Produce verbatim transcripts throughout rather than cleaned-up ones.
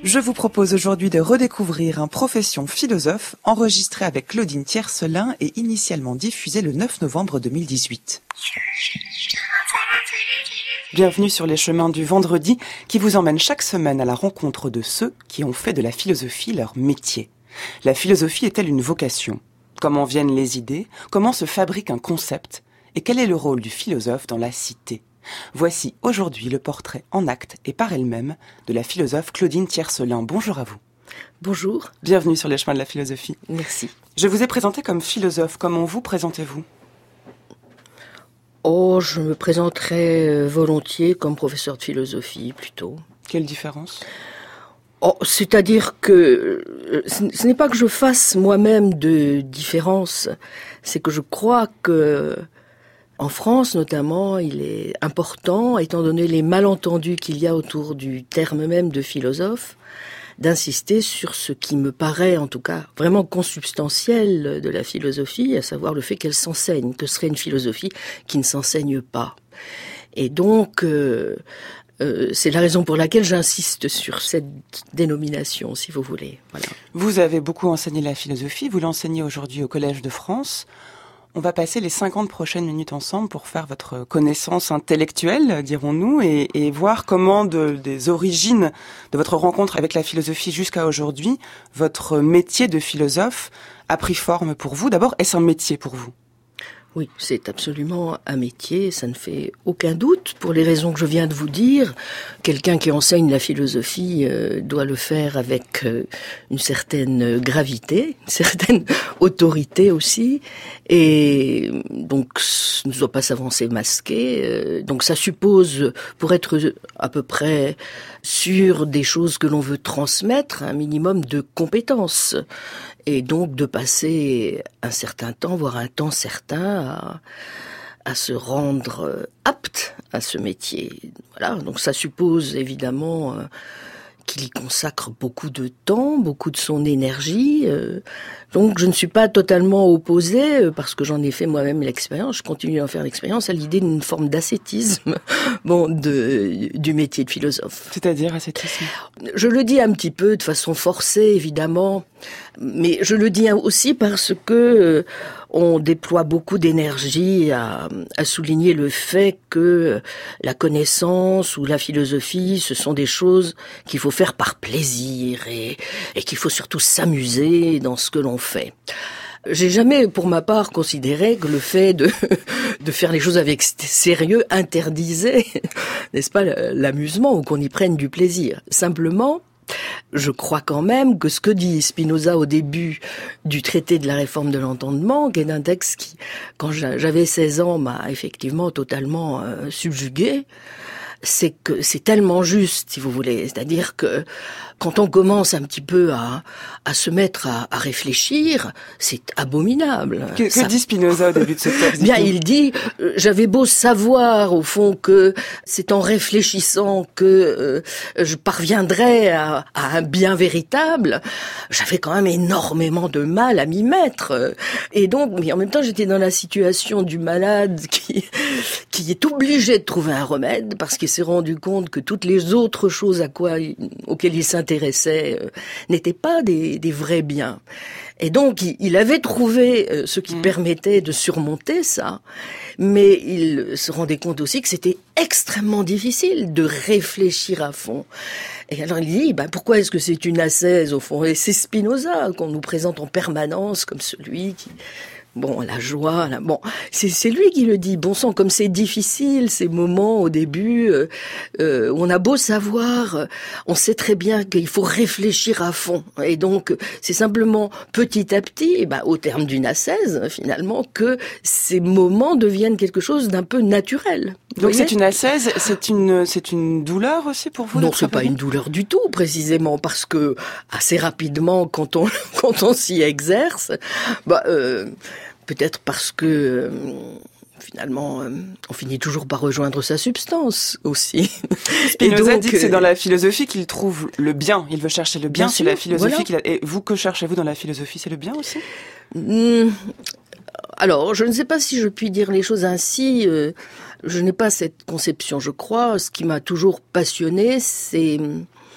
Je vous propose aujourd'hui de redécouvrir un Profession philosophe enregistré avec Claudine Tiercelin et initialement diffusé le neuf novembre deux mille dix-huit. Bienvenue sur les chemins du vendredi qui vous emmènent chaque semaine à la rencontre de ceux qui ont fait de la philosophie leur métier. La philosophie est-elle une vocation ? Comment viennent les idées ? Comment se fabrique un concept ? Et quel est le rôle du philosophe dans la cité ? Voici aujourd'hui le portrait en actes et par elle-même de la philosophe Claudine Tiercelin. Bonjour à vous. Bonjour. Bienvenue sur les chemins de la philosophie. Merci. Je vous ai présenté comme philosophe. Comment vous présentez-vous ? Oh, je me présenterais volontiers comme professeur de philosophie, plutôt. Quelle différence ? Oh, c'est-à-dire que ce n'est pas que je fasse moi-même de différence, c'est que je crois que en France, notamment, il est important, étant donné les malentendus qu'il y a autour du terme même de philosophe, d'insister sur ce qui me paraît, en tout cas, vraiment consubstantiel de la philosophie, à savoir le fait qu'elle s'enseigne, que serait une philosophie qui ne s'enseigne pas. Et donc, euh, euh, c'est la raison pour laquelle j'insiste sur cette dénomination, si vous voulez. Voilà. Vous avez beaucoup enseigné la philosophie, vous l'enseignez aujourd'hui au Collège de France. On va passer les cinquante prochaines minutes ensemble pour faire votre connaissance intellectuelle, dirons-nous, et, et voir comment de, des origines de votre rencontre avec la philosophie jusqu'à aujourd'hui, votre métier de philosophe a pris forme pour vous. D'abord, est-ce un métier pour vous ? Oui, c'est absolument un métier, ça ne fait aucun doute, pour les raisons que je viens de vous dire. Quelqu'un qui enseigne la philosophie euh, doit le faire avec euh, une certaine gravité, une certaine autorité aussi, et donc ne doit pas s'avancer masqué. Euh, donc ça suppose, pour être à peu près sûr des choses que l'on veut transmettre, un minimum de compétences. Et donc de passer un certain temps, voire un temps certain, à, à se rendre apte à ce métier. Voilà, donc ça suppose évidemment euh, qu'il y consacre beaucoup de temps, beaucoup de son énergie. Euh, donc je ne suis pas totalement opposée, euh, parce que j'en ai fait moi-même l'expérience, je continue à en faire l'expérience, à l'idée d'une forme d'ascétisme bon, de, du métier de philosophe. C'est-à-dire ascétisme ? Je le dis un petit peu de façon forcée, évidemment, mais je le dis aussi parce que euh, on déploie beaucoup d'énergie à, à souligner le fait que la connaissance ou la philosophie, ce sont des choses qu'il faut faire par plaisir et, et qu'il faut surtout s'amuser dans ce que l'on fait. J'ai jamais, pour ma part, considéré que le fait de, de faire les choses avec sérieux interdisait, n'est-ce pas, l'amusement ou qu'on y prenne du plaisir. Simplement, je crois quand même que ce que dit Spinoza au début du traité de la réforme de l'entendement, qui est un texte qui, quand j'avais seize ans, m'a effectivement totalement euh, subjugué, c'est que c'est tellement juste, si vous voulez. C'est-à-dire que quand on commence un petit peu à, à se mettre à, à réfléchir, c'est abominable. Que, que Ça... dit Spinoza au début de ce texte ? Bien, il dit, euh, j'avais beau savoir au fond que c'est en réfléchissant que euh, je parviendrais à, à un bien véritable, j'avais quand même énormément de mal à m'y mettre. Et donc, mais en même temps, j'étais dans la situation du malade qui qui est obligé de trouver un remède parce qu'il s'est rendu compte que toutes les autres choses à quoi auxquelles il s'intéressait euh, n'étaient pas des, des vrais biens. Et donc, il, il avait trouvé euh, ce qui mmh. permettait de surmonter ça, mais il se rendait compte aussi que c'était extrêmement difficile de réfléchir à fond. Et alors il dit, ben, pourquoi est-ce que c'est une ascèse au fond ? Et c'est Spinoza qu'on nous présente en permanence comme celui qui... Bon, la joie, là, bon, c'est, c'est lui qui le dit. Bon sang, comme c'est difficile, ces moments au début, euh, euh, on a beau savoir, euh, on sait très bien qu'il faut réfléchir à fond. Et donc, c'est simplement petit à petit, bah, au terme d'une ascèse, finalement, que ces moments deviennent quelque chose d'un peu naturel. Donc c'est une ascèse, c'est une, c'est une douleur aussi pour vous ? Non, c'est pas une douleur du tout, précisément, parce que assez rapidement, quand on quand on s'y exerce, bah, euh, peut-être parce que euh, finalement, euh, on finit toujours par rejoindre sa substance aussi. Spinoza dit que c'est dans la philosophie qu'il trouve le bien. Il veut chercher le bien. bien c'est sûr, la philosophie voilà. qu'il a. Et vous, que cherchez-vous dans la philosophie ? C'est le bien aussi ? mmh, Alors, je ne sais pas si je puis dire les choses ainsi. Euh, je n'ai pas cette conception. Je crois, ce qui m'a toujours passionné, c'est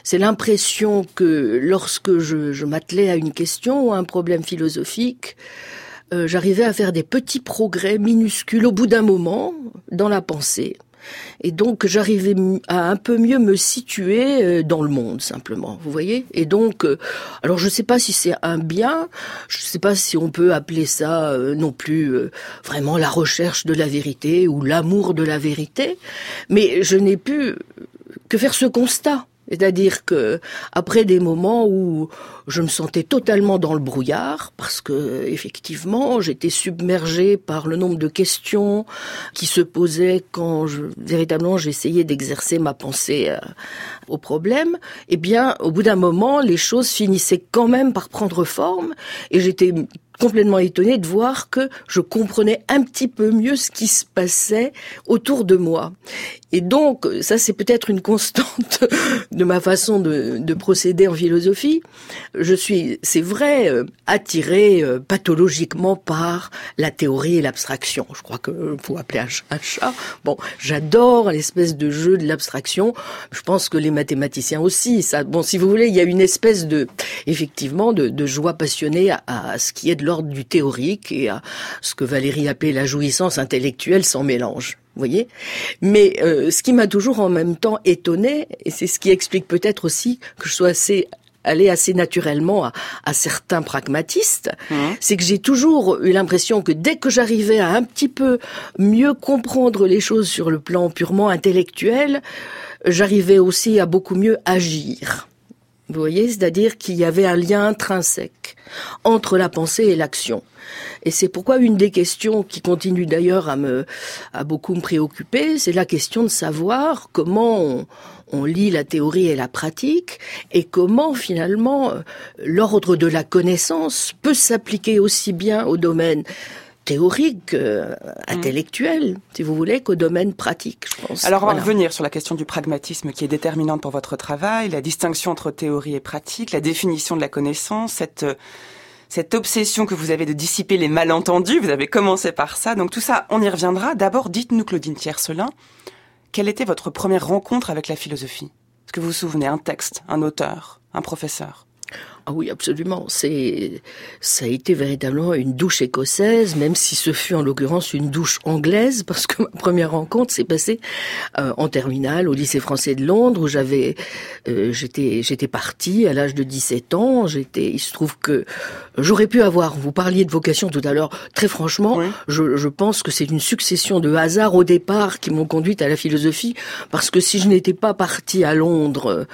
c'est l'impression que lorsque je, je m'attelais à une question ou à un problème philosophique, euh, j'arrivais à faire des petits progrès minuscules au bout d'un moment dans la pensée. Et donc j'arrivais à un peu mieux me situer dans le monde, simplement, vous voyez. Et donc, alors je ne sais pas si c'est un bien, je ne sais pas si on peut appeler ça euh, non plus euh, vraiment la recherche de la vérité ou l'amour de la vérité, mais je n'ai pu que faire ce constat. C'est-à-dire que après des moments où je me sentais totalement dans le brouillard, parce que effectivement j'étais submergée par le nombre de questions qui se posaient quand je, véritablement j'essayais d'exercer ma pensée euh, au problème, eh bien au bout d'un moment les choses finissaient quand même par prendre forme et j'étais complètement étonnée de voir que je comprenais un petit peu mieux ce qui se passait autour de moi. Et donc, ça c'est peut-être une constante de ma façon de, de procéder en philosophie. Je suis, c'est vrai, attirée pathologiquement par la théorie et l'abstraction. Je crois que faut appeler un chat un chat. Bon, j'adore l'espèce de jeu de l'abstraction. Je pense que les mathématiciens aussi. Ça, bon, si vous voulez, il y a une espèce de, effectivement, de, de joie passionnée à, à ce qui est de l'ordre du théorique et à ce que Valérie appelait la jouissance intellectuelle sans mélange. Vous voyez ? Mais euh, ce qui m'a toujours en même temps étonnée, et c'est ce qui explique peut-être aussi que je sois assez allée assez naturellement à, à certains pragmatistes, mmh. c'est que j'ai toujours eu l'impression que dès que j'arrivais à un petit peu mieux comprendre les choses sur le plan purement intellectuel, j'arrivais aussi à beaucoup mieux agir. Vous voyez, c'est-à-dire qu'il y avait un lien intrinsèque entre la pensée et l'action. Et c'est pourquoi une des questions qui continue d'ailleurs à me, à beaucoup me préoccuper, c'est la question de savoir comment on, on lie la théorie et la pratique et comment finalement l'ordre de la connaissance peut s'appliquer aussi bien au domaine théorique, euh, intellectuel, mmh. si vous voulez, qu'au domaine pratique, je pense. Alors, on va voilà. revenir sur la question du pragmatisme qui est déterminante pour votre travail, la distinction entre théorie et pratique, la définition de la connaissance, cette, cette obsession que vous avez de dissiper les malentendus. Vous avez commencé par ça. Donc, tout ça, on y reviendra. D'abord, dites-nous, Claudine Tiercelin, quelle était votre première rencontre avec la philosophie ? Est-ce que vous vous souvenez, un texte, un auteur, un professeur ? Ah oui, absolument. C'est, ça a été véritablement une douche écossaise, même si ce fut en l'occurrence une douche anglaise, parce que ma première rencontre s'est passée euh, en terminale au lycée français de Londres, où j'avais, euh, j'étais, j'étais partie à l'âge de dix-sept ans. J'étais, il se trouve que j'aurais pu avoir. Vous parliez de vocation tout à l'heure. Très franchement, oui. je, je pense que c'est une succession de hasards au départ qui m'ont conduite à la philosophie, parce que si je n'étais pas partie à Londres.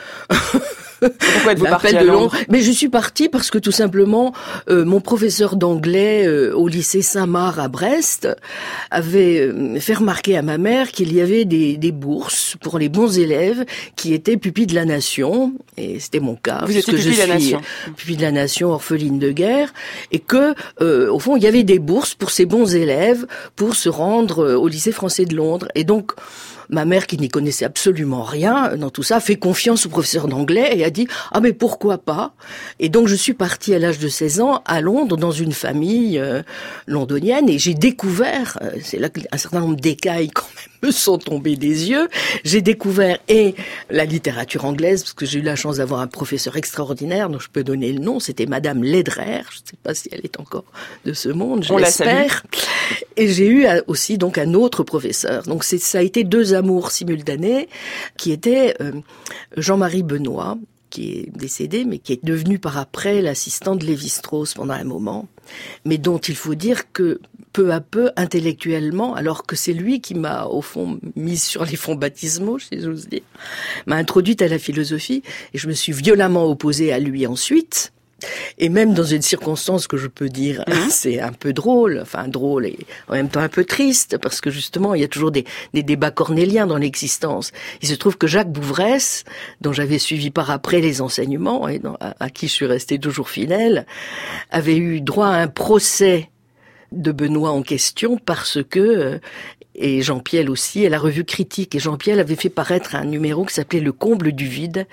Pourquoi êtes-vous partie à Londres ? Mais je suis partie parce que tout simplement, euh, mon professeur d'anglais euh, au lycée Saint-Marc à Brest avait euh, fait remarquer à ma mère qu'il y avait des, des bourses pour les bons élèves qui étaient pupilles de la nation, et c'était mon cas. Vous étiez pupille de la nation. Pupille de la nation, orpheline de guerre, et que, euh, au fond, il y avait des bourses pour ces bons élèves pour se rendre euh, au lycée français de Londres. Et donc, ma mère, qui n'y connaissait absolument rien dans tout ça, fait confiance au professeur d'anglais et a dit « Ah mais pourquoi pas ?» Et donc je suis partie à l'âge de seize ans à Londres dans une famille euh, londonienne et j'ai découvert, euh, c'est là qu'un certain nombre d'écailles quand même me sont tombées des yeux, j'ai découvert et la littérature anglaise, parce que j'ai eu la chance d'avoir un professeur extraordinaire dont je peux donner le nom, c'était Madame Ledrer, je ne sais pas si elle est encore de ce monde, je On l'espère. Et j'ai eu aussi donc un autre professeur. Donc c'est, ça a été deux amours simultanés qui étaient euh, Jean-Marie Benoît, qui est décédé, mais qui est devenu par après l'assistant de Lévi-Strauss pendant un moment, mais dont il faut dire que peu à peu, intellectuellement, alors que c'est lui qui m'a, au fond, mise sur les fonds baptismaux, si j'ose dire, m'a introduite à la philosophie, et je me suis violemment opposée à lui ensuite. Et même dans une circonstance que je peux dire, mmh. c'est un peu drôle, enfin drôle et en même temps un peu triste, parce que justement, il y a toujours des, des débats cornéliens dans l'existence. Il se trouve que Jacques Bouvresse, dont j'avais suivi par après les enseignements, et dans, à, à qui je suis restée toujours fidèle, avait eu droit à un procès de Benoît en question parce que... Euh, et Jean Piel aussi, et la revue Critique. Et Jean Piel avait fait paraître un numéro qui s'appelait « Le comble du vide ».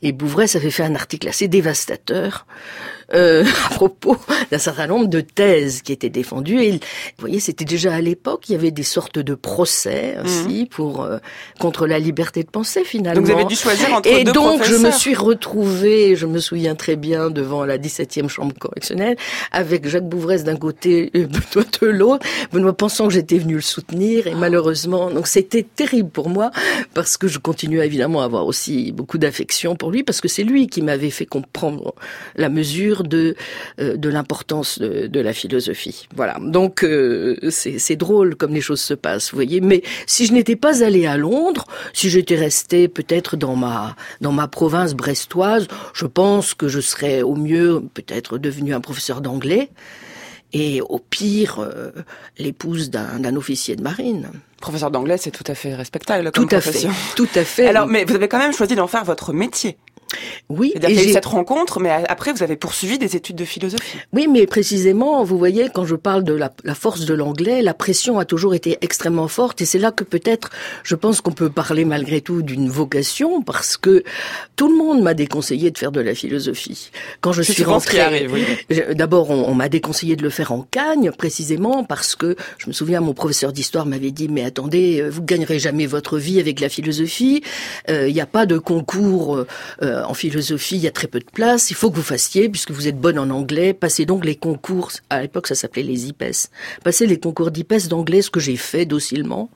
Et Bouvresse avait fait un article assez dévastateur euh, à propos d'un certain nombre de thèses qui étaient défendues. Et vous voyez, c'était déjà à l'époque, il y avait des sortes de procès aussi mmh. pour euh, contre la liberté de penser finalement. Donc vous avez dû choisir entre et deux donc professeurs. Je me suis retrouvée, je me souviens très bien, devant la dix-septième chambre correctionnelle, avec Jacques Bouvresse d'un côté et Benoît de l'autre, Benoît pensant que j'étais venue le soutenir et malheureusement, donc c'était terrible pour moi parce que je continuais évidemment à avoir aussi beaucoup d'affection pour lui parce que c'est lui qui m'avait fait comprendre la mesure de euh, de l'importance de, de la philosophie. Voilà. Donc euh, c'est c'est drôle comme les choses se passent, vous voyez. Mais si je n'étais pas allée à Londres, si j'étais restée peut-être dans ma dans ma province brestoise, je pense que je serais au mieux peut-être devenue un professeur d'anglais et au pire euh, l'épouse d'un d'un officier de marine. Professeur d'anglais, c'est tout à fait respectable comme tout à profession. Fait, tout à fait. Alors, mais vous avez quand même choisi d'en faire votre métier. Oui. C'est-à-dire qu'il y a eu cette rencontre, mais après, vous avez poursuivi des études de philosophie. Oui, mais précisément, vous voyez, quand je parle de la, la force de l'anglais, la pression a toujours été extrêmement forte, et c'est là que peut-être, je pense qu'on peut parler malgré tout d'une vocation, parce que tout le monde m'a déconseillé de faire de la philosophie. Quand je c'est suis rentrée, arrive, oui. d'abord, on, on m'a déconseillé de le faire en Cagne, précisément parce que, je me souviens, mon professeur d'histoire m'avait dit, mais attendez, vous gagnerez jamais votre vie avec la philosophie, il euh, n'y a pas de concours euh, en philosophie, il y a très peu de place, il faut que vous fassiez, puisque vous êtes bonne en anglais, passez donc les concours, à l'époque ça s'appelait les I P E S, passez les concours d'I P E S d'anglais, ce que j'ai fait docilement.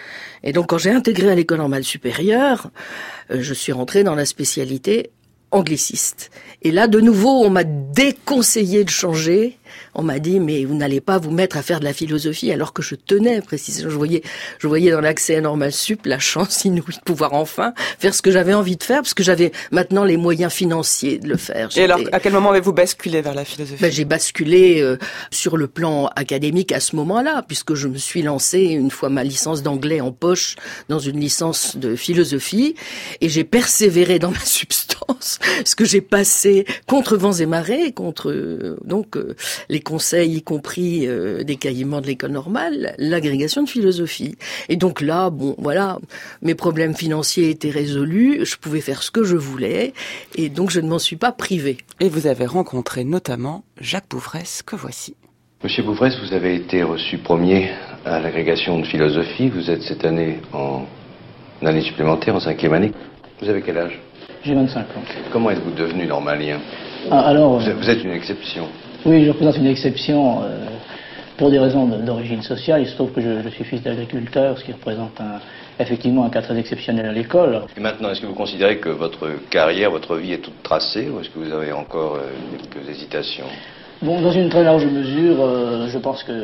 Et donc quand j'ai intégré à l'école normale supérieure, euh, je suis rentrée dans la spécialité angliciste. Et là, de nouveau, on m'a déconseillé de changer. On m'a dit, mais vous n'allez pas vous mettre à faire de la philosophie, alors que je tenais, précisément. Je voyais, je voyais dans l'accès à Normal Sup la chance inouïe de pouvoir enfin faire ce que j'avais envie de faire, parce que j'avais maintenant les moyens financiers de le faire. J'étais... Et alors, à quel moment avez-vous basculé vers la philosophie? Ben, j'ai basculé euh, sur le plan académique à ce moment-là, puisque je me suis lancée, une fois ma licence d'anglais en poche, dans une licence de philosophie, et j'ai persévéré dans ma substance, ce que j'ai passé contre vents et marées, contre euh, donc euh, les conseils, y compris euh, des caillements de l'école normale, l'agrégation de philosophie. Et donc là, bon, voilà, mes problèmes financiers étaient résolus, je pouvais faire ce que je voulais, et donc je ne m'en suis pas privée. Et vous avez rencontré notamment Jacques Bouvresse, que voici. Monsieur Bouvresse, vous avez été reçu premier à l'agrégation de philosophie. Vous êtes cette année en année supplémentaire, en cinquième année. Vous avez quel âge? J'ai vingt-cinq ans. Comment êtes-vous devenu normalien? ah, alors, vous, vous êtes une exception. Oui, je représente une exception euh, pour des raisons d'origine sociale. Il se trouve que je, je suis fils d'agriculteur, ce qui représente un, effectivement un cas très exceptionnel à l'école. Et maintenant, est-ce que vous considérez que votre carrière, votre vie est toute tracée, ou est-ce que vous avez encore euh, quelques hésitations? Bon, dans une très large mesure, euh, je pense que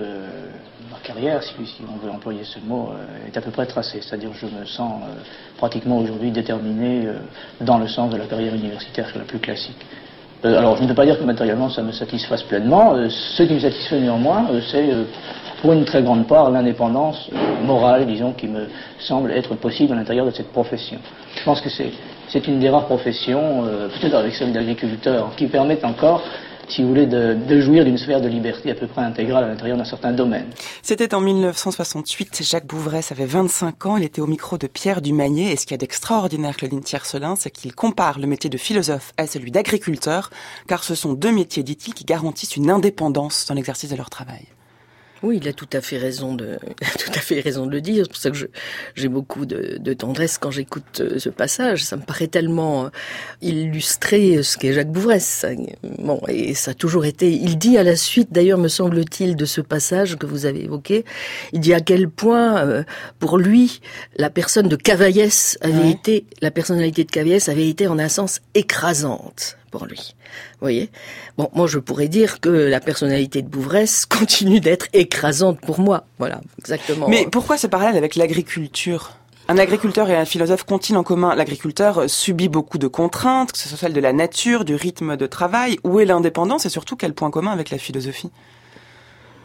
ma carrière, si, si on veut employer ce mot, euh, est à peu près tracée. C'est-à-dire que je me sens euh, pratiquement aujourd'hui déterminé euh, dans le sens de la carrière universitaire la plus classique. Euh, alors, je ne peux pas dire que matériellement ça me satisfasse pleinement. Euh, ce qui me satisfait néanmoins, euh, c'est euh, pour une très grande part l'indépendance euh, morale, disons, qui me semble être possible à l'intérieur de cette profession. Je pense que c'est, c'est une des rares professions, euh, peut-être avec celle d'agriculteur, qui permettent encore, si vous voulez, de, de jouir d'une sphère de liberté à peu près intégrale à l'intérieur d'un certain domaine. C'était en mille neuf cent soixante-huit, Jacques Bouvresse avait vingt-cinq ans, il était au micro de Pierre Dumagné, et ce qu'il y a d'extraordinaire, Claudine Tiercelin, c'est qu'il compare le métier de philosophe à celui d'agriculteur, car ce sont deux métiers, dit-il, qui garantissent une indépendance dans l'exercice de leur travail. Oui, il a tout à fait raison de, il a tout à fait raison de le dire. C'est pour ça que je, j'ai beaucoup de, de tendresse quand j'écoute ce passage. Ça me paraît tellement illustrer ce qu'est Jacques Bouvresse. Bon, et ça a toujours été. Il dit à la suite, d'ailleurs, me semble-t-il, de ce passage que vous avez évoqué, il dit à quel point, euh, pour lui, la personne de Cavaillès avait ouais. été, la personnalité de Cavaillès avait été en un sens écrasante pour lui. Vous voyez? Bon, moi, je pourrais dire que la personnalité de Bouvresse continue d'être écrasante pour moi. Voilà, exactement. Mais pourquoi ce parallèle avec l'agriculture? Un agriculteur et un philosophe qu'ont-ils en commun? L'agriculteur subit beaucoup de contraintes, que ce soit celle de la nature, du rythme de travail. Où est l'indépendance et surtout quel point commun avec la philosophie?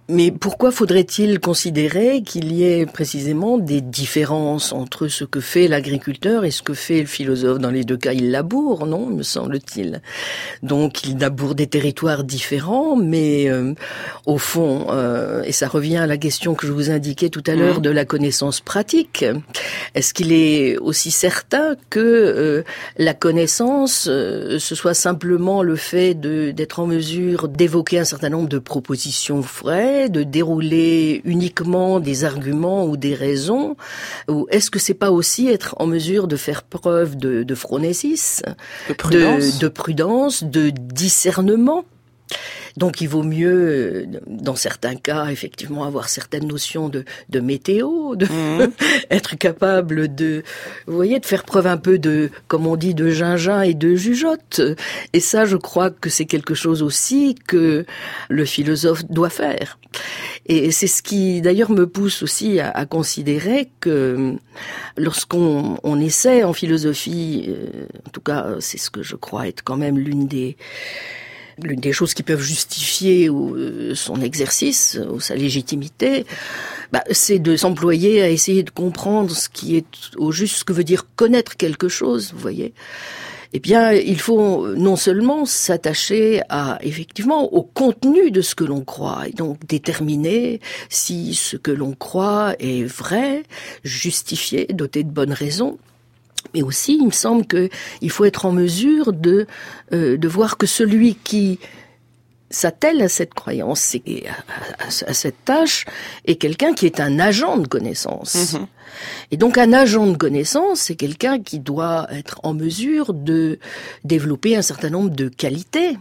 Mais pourquoi faudrait-il considérer qu'il y ait précisément des différences entre ce que fait l'agriculteur et ce que fait le philosophe? Dans les deux cas, il laboure, non, me semble-t-il. Donc, il laboure des territoires différents, mais euh, au fond, euh, et ça revient à la question que je vous indiquais tout à l'heure de la connaissance pratique, est-ce qu'il est aussi certain que euh, la connaissance, euh, ce soit simplement le fait de, d'être en mesure d'évoquer un certain nombre de propositions vraies, de dérouler uniquement des arguments ou des raisons, ou est-ce que c'est pas aussi être en mesure de faire preuve de, de phronésis, de prudence, de, de, prudence, de discernement? Donc il vaut mieux, dans certains cas, effectivement, avoir certaines notions de, de météo, de mmh. être capable de, vous voyez, de faire preuve un peu de, comme on dit, de gingein et de jugeote. Et ça, je crois que c'est quelque chose aussi que le philosophe doit faire. Et c'est ce qui, d'ailleurs, me pousse aussi à, à considérer que lorsqu'on on essaie en philosophie, euh, en tout cas, c'est ce que je crois être quand même l'une des L'une des choses qui peuvent justifier son exercice ou sa légitimité, bah, c'est de s'employer à essayer de comprendre ce qui est au juste, ce que veut dire connaître quelque chose, vous voyez. Eh bien, il faut non seulement s'attacher à, effectivement, au contenu de ce que l'on croit, et donc déterminer si ce que l'on croit est vrai, justifié, doté de bonnes raisons. Mais aussi, il me semble qu'il faut être en mesure de, euh, de voir que celui qui s'attelle à cette croyance, et à, à, à cette tâche, est quelqu'un qui est un agent de connaissance. Mmh. Et donc, un agent de connaissance, c'est quelqu'un qui doit être en mesure de développer un certain nombre de qualités.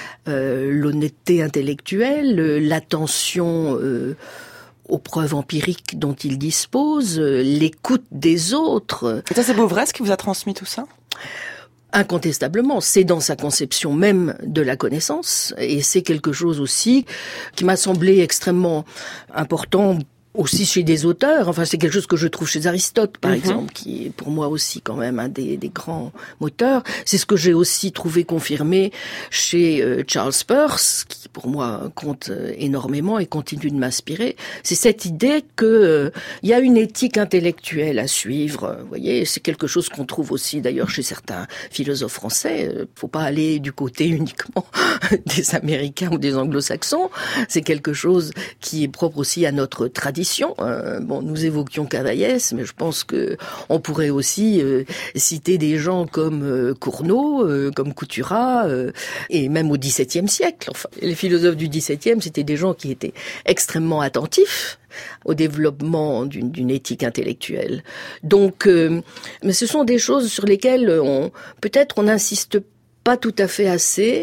Euh, l'honnêteté intellectuelle, l'attention euh, aux preuves empiriques dont il dispose, l'écoute des autres. Et ça, c'est Beauvresque qui vous a transmis tout ça ? Incontestablement, c'est dans sa conception même de la connaissance, et c'est quelque chose aussi qui m'a semblé extrêmement important aussi chez des auteurs. Enfin, c'est quelque chose que je trouve chez Aristote, par mm-hmm. exemple, qui est pour moi aussi quand même un des, des grands moteurs. C'est ce que j'ai aussi trouvé confirmé chez euh, Charles Peirce, qui pour moi compte euh, énormément et continue de m'inspirer. C'est cette idée que euh, il y a une éthique intellectuelle à suivre. Euh, vous voyez, c'est quelque chose qu'on trouve aussi d'ailleurs chez certains philosophes français. Euh, faut pas aller du côté uniquement des Américains ou des Anglo-Saxons. C'est quelque chose qui est propre aussi à notre tradition. Euh, bon, nous évoquions Cavaillès, mais je pense que on pourrait aussi euh, citer des gens comme euh, Cournot, euh, comme Couturat, euh, et même au dix-septième siècle. Enfin, les philosophes du dix-septième, c'était des gens qui étaient extrêmement attentifs au développement d'une, d'une éthique intellectuelle. Donc, euh, mais ce sont des choses sur lesquelles on, peut-être on n'insiste pas tout à fait assez,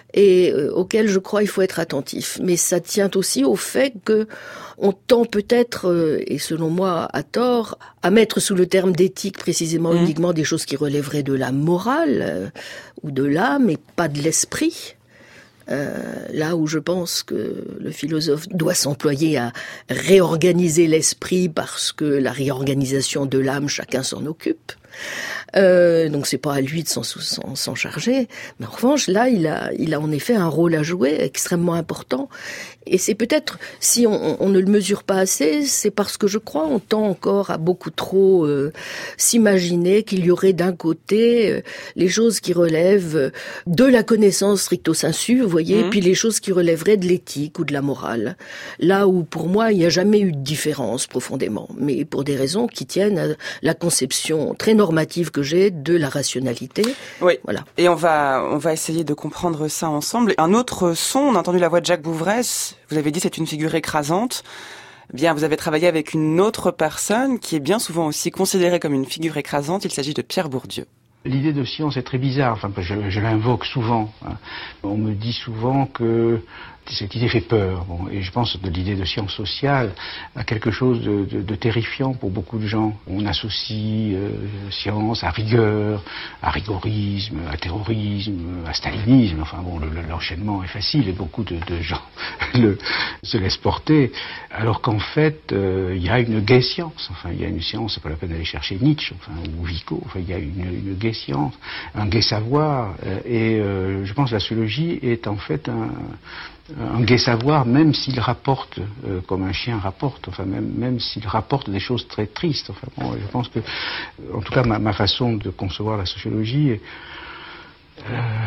et euh, auquel je crois il faut être attentif. Mais ça tient aussi au fait que on tend peut-être, euh, et selon moi à tort, à mettre sous le terme d'éthique précisément mmh. uniquement des choses qui relèveraient de la morale euh, ou de l'âme et pas de l'esprit. Euh, là où je pense que le philosophe doit s'employer à réorganiser l'esprit parce que la réorganisation de l'âme, chacun s'en occupe. Euh, donc c'est pas à lui de s'en, s'en, s'en charger, mais en revanche là il a, il a en effet un rôle à jouer extrêmement important, et c'est peut-être, si on, on ne le mesure pas assez, c'est parce que je crois on tend encore à beaucoup trop euh, s'imaginer qu'il y aurait d'un côté euh, les choses qui relèvent de la connaissance stricto sensu, vous voyez, mmh. puis les choses qui relèveraient de l'éthique ou de la morale, là où pour moi il n'y a jamais eu de différence profondément, mais pour des raisons qui tiennent à la conception très normative que j'ai de la rationalité. Oui. Voilà. Et on va, on va essayer de comprendre ça ensemble. Un autre son, on a entendu la voix de Jacques Bouvresse. Vous avez dit c'est une figure écrasante. Bien, vous avez travaillé avec une autre personne qui est bien souvent aussi considérée comme une figure écrasante. Il s'agit de Pierre Bourdieu. L'idée de science est très bizarre. Enfin, je, je l'invoque souvent. On me dit souvent que cette idée fait peur. Bon, et je pense que l'idée de science sociale a quelque chose de, de, de terrifiant pour beaucoup de gens. On associe euh, science à rigueur, à rigorisme, à terrorisme, à stalinisme. Enfin bon, le, l'enchaînement est facile et beaucoup de, de gens le, se laissent porter. Alors qu'en fait, il euh, y a une gaie science. Enfin, il y a une science, c'est pas la peine d'aller chercher Nietzsche, enfin, ou Vico. Enfin, il y a une, une gaie science, un gaie savoir. Euh, et euh, je pense que la sociologie est en fait un un gai savoir, même s'il rapporte, euh, comme un chien rapporte, enfin même, même s'il rapporte des choses très tristes. Enfin, bon, je pense que, en tout cas, ma, ma façon de concevoir la sociologie est, euh,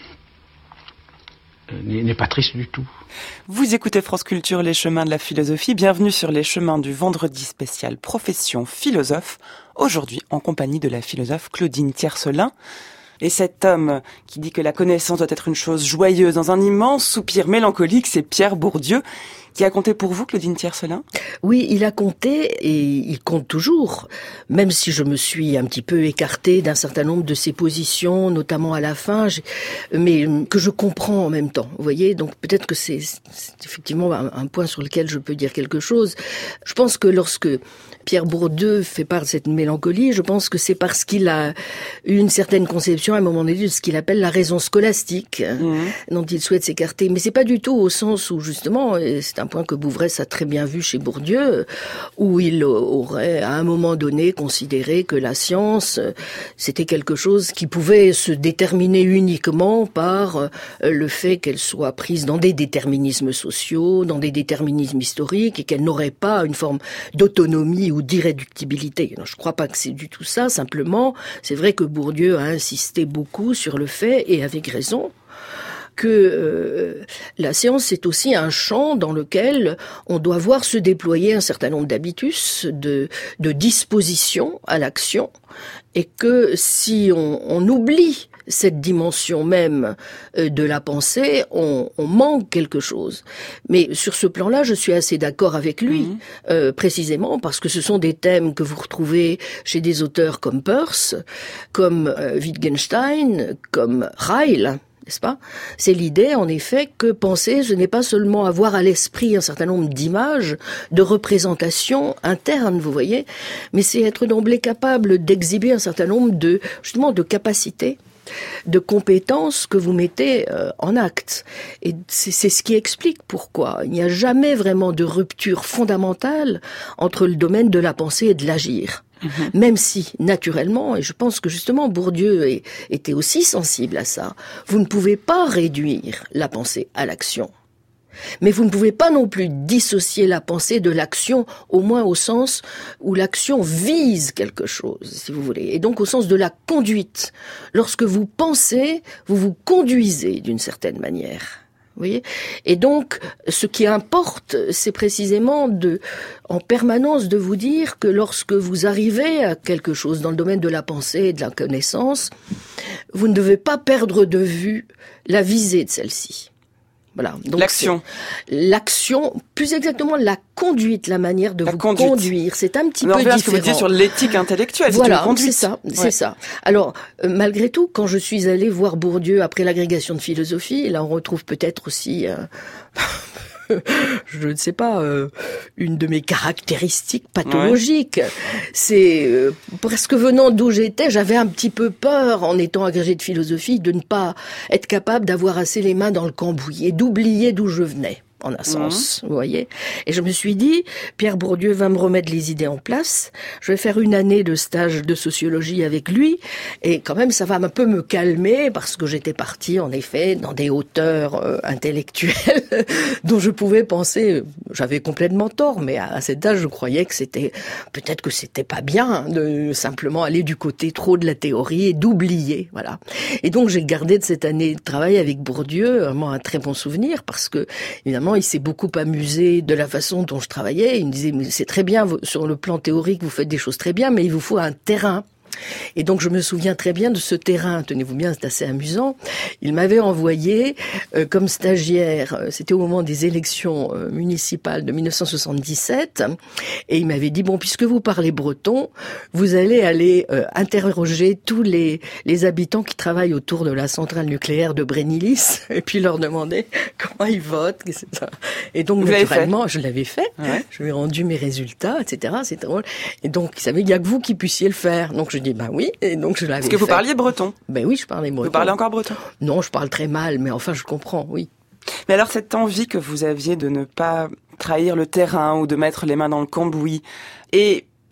n'est, n'est pas triste du tout. Vous écoutez France Culture, les chemins de la philosophie. Bienvenue sur les chemins du vendredi spécial Profession philosophe. Aujourd'hui, en compagnie de la philosophe Claudine Tiercelin. Et cet homme qui dit que la connaissance doit être une chose joyeuse dans un immense soupir mélancolique, c'est Pierre Bourdieu, qui a compté pour vous, Claudine Tiercelin ? Oui, il a compté et il compte toujours, même si je me suis un petit peu écartée d'un certain nombre de ses positions, notamment à la fin, mais que je comprends en même temps, vous voyez. Donc peut-être que c'est, c'est effectivement un, un point sur lequel je peux dire quelque chose. Je pense que lorsque Pierre Bourdieu fait part de cette mélancolie, je pense que c'est parce qu'il a eu une certaine conception à un moment donné de ce qu'il appelle la raison scolastique, mmh. dont il souhaite s'écarter. Mais c'est pas du tout au sens où, justement, et c'est un point que Bouvresse a très bien vu chez Bourdieu, où il aurait à un moment donné considéré que la science, c'était quelque chose qui pouvait se déterminer uniquement par le fait qu'elle soit prise dans des déterminismes sociaux, dans des déterminismes historiques, et qu'elle n'aurait pas une forme d'autonomie ou d'irréductibilité. Je ne crois pas que c'est du tout ça, simplement, c'est vrai que Bourdieu a insisté beaucoup sur le fait, et avec raison, que euh, la science, c'est aussi un champ dans lequel on doit voir se déployer un certain nombre d'habitus, de, de dispositions à l'action, et que si on, on oublie cette dimension même de la pensée, on, on manque quelque chose. Mais sur ce plan-là, je suis assez d'accord avec lui, mmh. euh, précisément parce que ce sont des thèmes que vous retrouvez chez des auteurs comme Peirce, comme euh, Wittgenstein, comme Ryle, n'est-ce pas ? C'est l'idée, en effet, que penser, ce n'est pas seulement avoir à l'esprit un certain nombre d'images, de représentations internes, vous voyez, mais c'est être d'emblée capable d'exhiber un certain nombre de, justement, de capacités, de compétences que vous mettez euh, en acte. Et c'est, c'est ce qui explique pourquoi il n'y a jamais vraiment de rupture fondamentale entre le domaine de la pensée et de l'agir. Mmh. Même si, naturellement, et je pense que justement Bourdieu est, était aussi sensible à ça, vous ne pouvez pas réduire la pensée à l'action. Mais vous ne pouvez pas non plus dissocier la pensée de l'action, au moins au sens où l'action vise quelque chose, si vous voulez. Et donc au sens de la conduite. Lorsque vous pensez, vous vous conduisez d'une certaine manière. Vous voyez ? Et donc, ce qui importe, c'est précisément de, en permanence de vous dire que lorsque vous arrivez à quelque chose dans le domaine de la pensée et de la connaissance, vous ne devez pas perdre de vue la visée de celle-ci. Voilà. Donc l'action. L'action, plus exactement la conduite, la manière de la vous conduite. Conduire. C'est un petit On peu différent. On ce que vous dites sur l'éthique intellectuelle. Voilà, c'est une conduite. c'est ça, ouais. c'est ça. Alors, euh, malgré tout, quand je suis allée voir Bourdieu après l'agrégation de philosophie, là on retrouve peut-être aussi... Euh, je ne sais pas, euh, une de mes caractéristiques pathologiques. Ouais. C'est euh, presque venant d'où j'étais, j'avais un petit peu peur, en étant agrégé de philosophie, de ne pas être capable d'avoir assez les mains dans le cambouis et d'oublier d'où je venais. En un sens, mmh. vous voyez. Et je me suis dit, Pierre Bourdieu va me remettre les idées en place. Je vais faire une année de stage de sociologie avec lui. Et quand même, ça va un peu me calmer parce que j'étais partie, en effet, dans des hauteurs euh, intellectuelles dont je pouvais penser, j'avais complètement tort, mais à, à cet âge, je croyais que c'était, peut-être que c'était pas bien de simplement aller du côté trop de la théorie et d'oublier, voilà. Et donc, j'ai gardé de cette année de travail avec Bourdieu vraiment un très bon souvenir parce que, évidemment, il s'est beaucoup amusé de la façon dont je travaillais. Il me disait, mais c'est très bien, sur le plan théorique, vous faites des choses très bien, mais il vous faut un terrain. Et donc je me souviens très bien de ce terrain, tenez-vous bien, c'est assez amusant. Il m'avait envoyé euh, comme stagiaire, euh, c'était au moment des élections euh, municipales de dix-neuf cent soixante-dix-sept, et il m'avait dit, bon, puisque vous parlez breton, vous allez aller euh, interroger tous les, les habitants qui travaillent autour de la centrale nucléaire de Brennilis, et puis leur demander comment ils votent, et cetera. Et donc vous naturellement, je l'avais fait, ouais. Je lui ai rendu mes résultats, et cetera. C'est drôle. Et donc il savait qu'il n'y a que vous qui puissiez le faire. Donc je dis, ben oui, et donc je l'avais fait. Est-ce que vous parliez breton ? Ben oui, je parlais breton. Vous parlez encore breton ? Non, je parle très mal, mais enfin je comprends, oui. Mais alors cette envie que vous aviez de ne pas trahir le terrain ou de mettre les mains dans le cambouis, et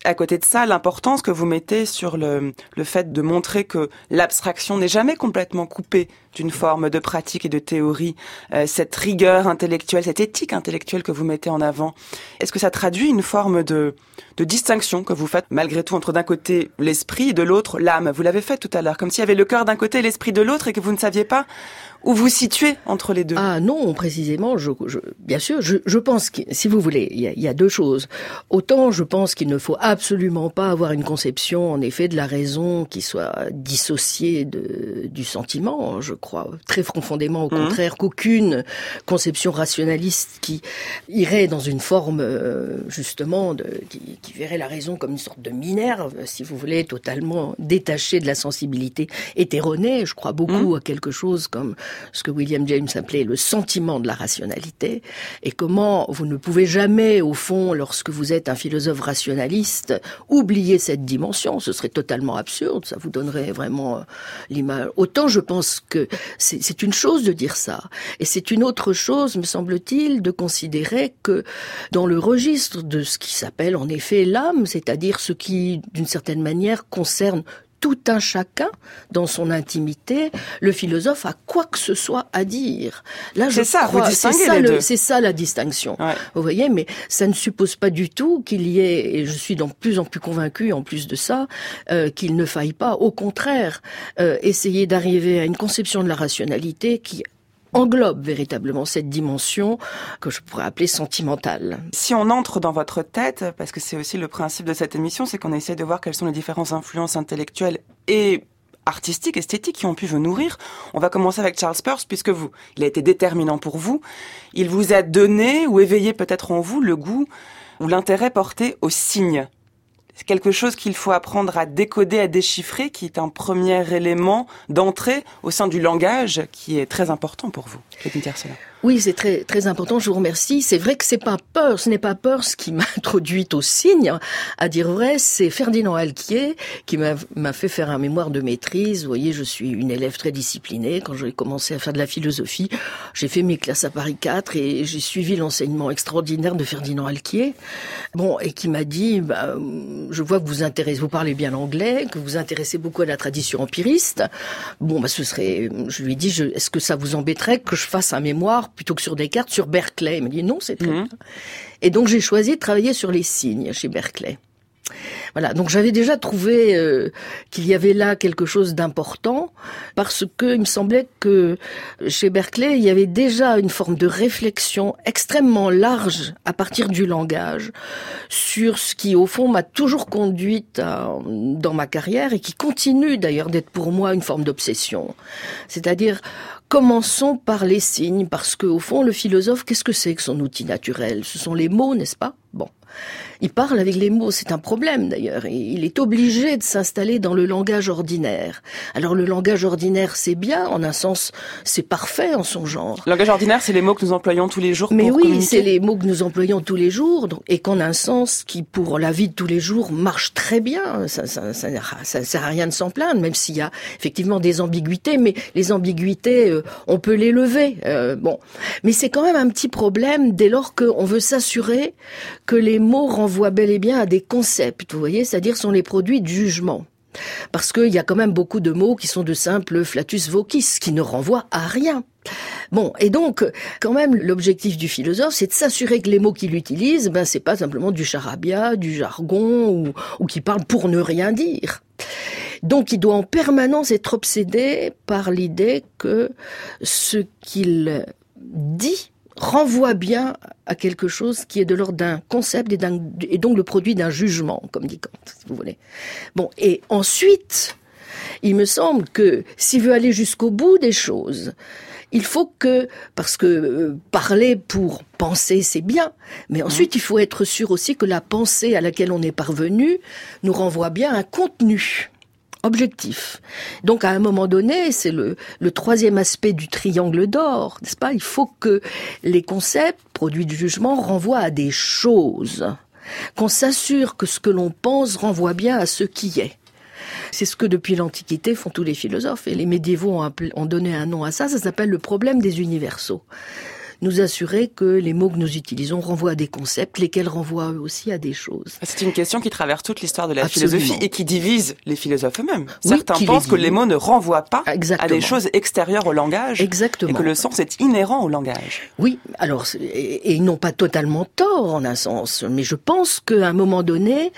À côté de ça, l'importance que vous mettez sur le, le fait de montrer que l'abstraction n'est jamais complètement coupée d'une forme de pratique et de théorie, euh, cette rigueur intellectuelle, cette éthique intellectuelle que vous mettez en avant, est-ce que ça traduit une forme de, de distinction que vous faites malgré tout entre d'un côté l'esprit et de l'autre l'âme? Vous l'avez fait tout à l'heure, comme s'il y avait le cœur d'un côté et l'esprit de l'autre et que vous ne saviez pas où vous situez entre les deux. Ah non, précisément, je, je, bien sûr, je, je pense que, si vous voulez, il y, a, il y a deux choses. Autant je pense qu'il ne faut absolument pas avoir une conception, en effet, de la raison qui soit dissociée de, du sentiment. Je crois très profondément, au contraire, mmh. qu'aucune conception rationaliste qui irait dans une forme, euh, justement, de, qui, qui verrait la raison comme une sorte de Minerve, si vous voulez, totalement détachée de la sensibilité, est erronée. Je crois beaucoup mmh. à quelque chose comme ce que William James appelait le sentiment de la rationalité, et comment vous ne pouvez jamais, au fond, lorsque vous êtes un philosophe rationaliste, oublier cette dimension. Ce serait totalement absurde, ça vous donnerait vraiment l'image. Autant je pense que c'est, c'est une chose de dire ça, et c'est une autre chose, me semble-t-il, de considérer que dans le registre de ce qui s'appelle en effet l'âme, c'est-à-dire ce qui, d'une certaine manière, concerne tout un chacun dans son intimité, le philosophe a quoi que ce soit à dire. Là, je c'est ça, crois, vous distinguez c'est ça, les le, deux. c'est ça la distinction. Ouais. Vous voyez, mais ça ne suppose pas du tout qu'il y ait, et je suis de plus en plus convaincu en plus de ça, euh, qu'il ne faille pas, au contraire, euh, essayer d'arriver à une conception de la rationalité qui englobe véritablement cette dimension que je pourrais appeler sentimentale. Si on entre dans votre tête, parce que c'est aussi le principe de cette émission, c'est qu'on essaie de voir quelles sont les différentes influences intellectuelles et artistiques, esthétiques qui ont pu vous nourrir. On va commencer avec Charles Peirce, puisque vous, il a été déterminant pour vous. Il vous a donné ou éveillé peut-être en vous le goût ou l'intérêt porté aux signes. C'est quelque chose qu'il faut apprendre à décoder, à déchiffrer, qui est un premier élément d'entrée au sein du langage qui est très important pour vous. Oui, c'est très très important, je vous remercie. C'est vrai que c'est pas Peirce, ce n'est pas Peirce qui m'a introduite au signe. À dire vrai, c'est Ferdinand Alquier qui m'a, m'a fait faire un mémoire de maîtrise. Vous voyez, je suis une élève très disciplinée. Quand j'ai commencé à faire de la philosophie, j'ai fait mes classes à Paris quatre et j'ai suivi l'enseignement extraordinaire de Ferdinand Alquier. Bon, et qui m'a dit, bah, je vois que vous intéressez, vous parlez bien l'anglais, que vous vous intéressez beaucoup à la tradition empiriste. Bon, bah, ce serait, je lui ai dit, je, est-ce que ça vous embêterait que je fasse un mémoire plutôt que sur Descartes, sur Berkeley? Il m'a dit non, c'est très mmh. bien. Et donc j'ai choisi de travailler sur les signes chez Berkeley. Voilà, donc j'avais déjà trouvé euh, qu'il y avait là quelque chose d'important, parce que il me semblait que chez Berkeley, il y avait déjà une forme de réflexion extrêmement large à partir du langage sur ce qui, au fond, m'a toujours conduite à, dans ma carrière et qui continue d'ailleurs d'être pour moi une forme d'obsession. C'est-à-dire, commençons par les signes, parce que au fond, le philosophe, qu'est-ce que c'est que son outil naturel? Ce sont les mots, n'est-ce pas? Bon. Il parle avec les mots, c'est un problème d'ailleurs. Il est obligé de s'installer dans le langage ordinaire. Alors le langage ordinaire, c'est bien, en un sens, c'est parfait en son genre. Le langage ordinaire, c'est les mots que nous employons tous les jours pour Mais oui, communiquer. c'est les mots que nous employons tous les jours, et qu'en un sens qui, pour la vie de tous les jours, marche très bien. Ça, ça, ça, ça sert à rien de s'en plaindre, même s'il y a effectivement des ambiguïtés, mais les ambiguïtés, euh, on peut les lever. Euh, bon, mais c'est quand même un petit problème dès lors qu'on veut s'assurer que les mots renvoient bel et bien à des concepts, vous voyez, c'est-à-dire sont les produits de jugement. Parce qu'il y a quand même beaucoup de mots qui sont de simples flatus vocis, qui ne renvoient à rien. Bon, et donc, quand même, l'objectif du philosophe, c'est de s'assurer que les mots qu'il utilise, ben, c'est pas simplement du charabia, du jargon, ou, ou qui parlent pour ne rien dire. Donc, il doit en permanence être obsédé par l'idée que ce qu'il dit renvoie bien à quelque chose qui est de l'ordre d'un concept et, d'un, et donc le produit d'un jugement, comme dit Kant, si vous voulez. Bon, et ensuite, il me semble que s'il veut aller jusqu'au bout des choses, il faut que, parce que euh, parler pour penser, c'est bien, mais ensuite, il faut être sûr aussi que la pensée à laquelle on est parvenu nous renvoie bien un contenu objectif. Donc, à un moment donné, c'est le, le troisième aspect du triangle d'or, n'est-ce pas? Il faut que les concepts, produits du jugement, renvoient à des choses. Qu'on s'assure que ce que l'on pense renvoie bien à ce qui est. C'est ce que depuis l'Antiquité font tous les philosophes, et les médiévaux ont, appelé, ont donné un nom à ça, ça s'appelle le problème des universaux. nous assurer que les mots que nous utilisons renvoient à des concepts, lesquels renvoient eux aussi à des choses. C'est une question qui traverse toute l'histoire de la Absolument. philosophie et qui divise les philosophes eux-mêmes. Oui, Certains pensent les que les mots ne renvoient pas Exactement. à des choses extérieures au langage. Exactement. Et que le sens est inhérent au langage. Oui, alors, et, et ils n'ont pas totalement tort en un sens, mais je pense qu'à un moment donné,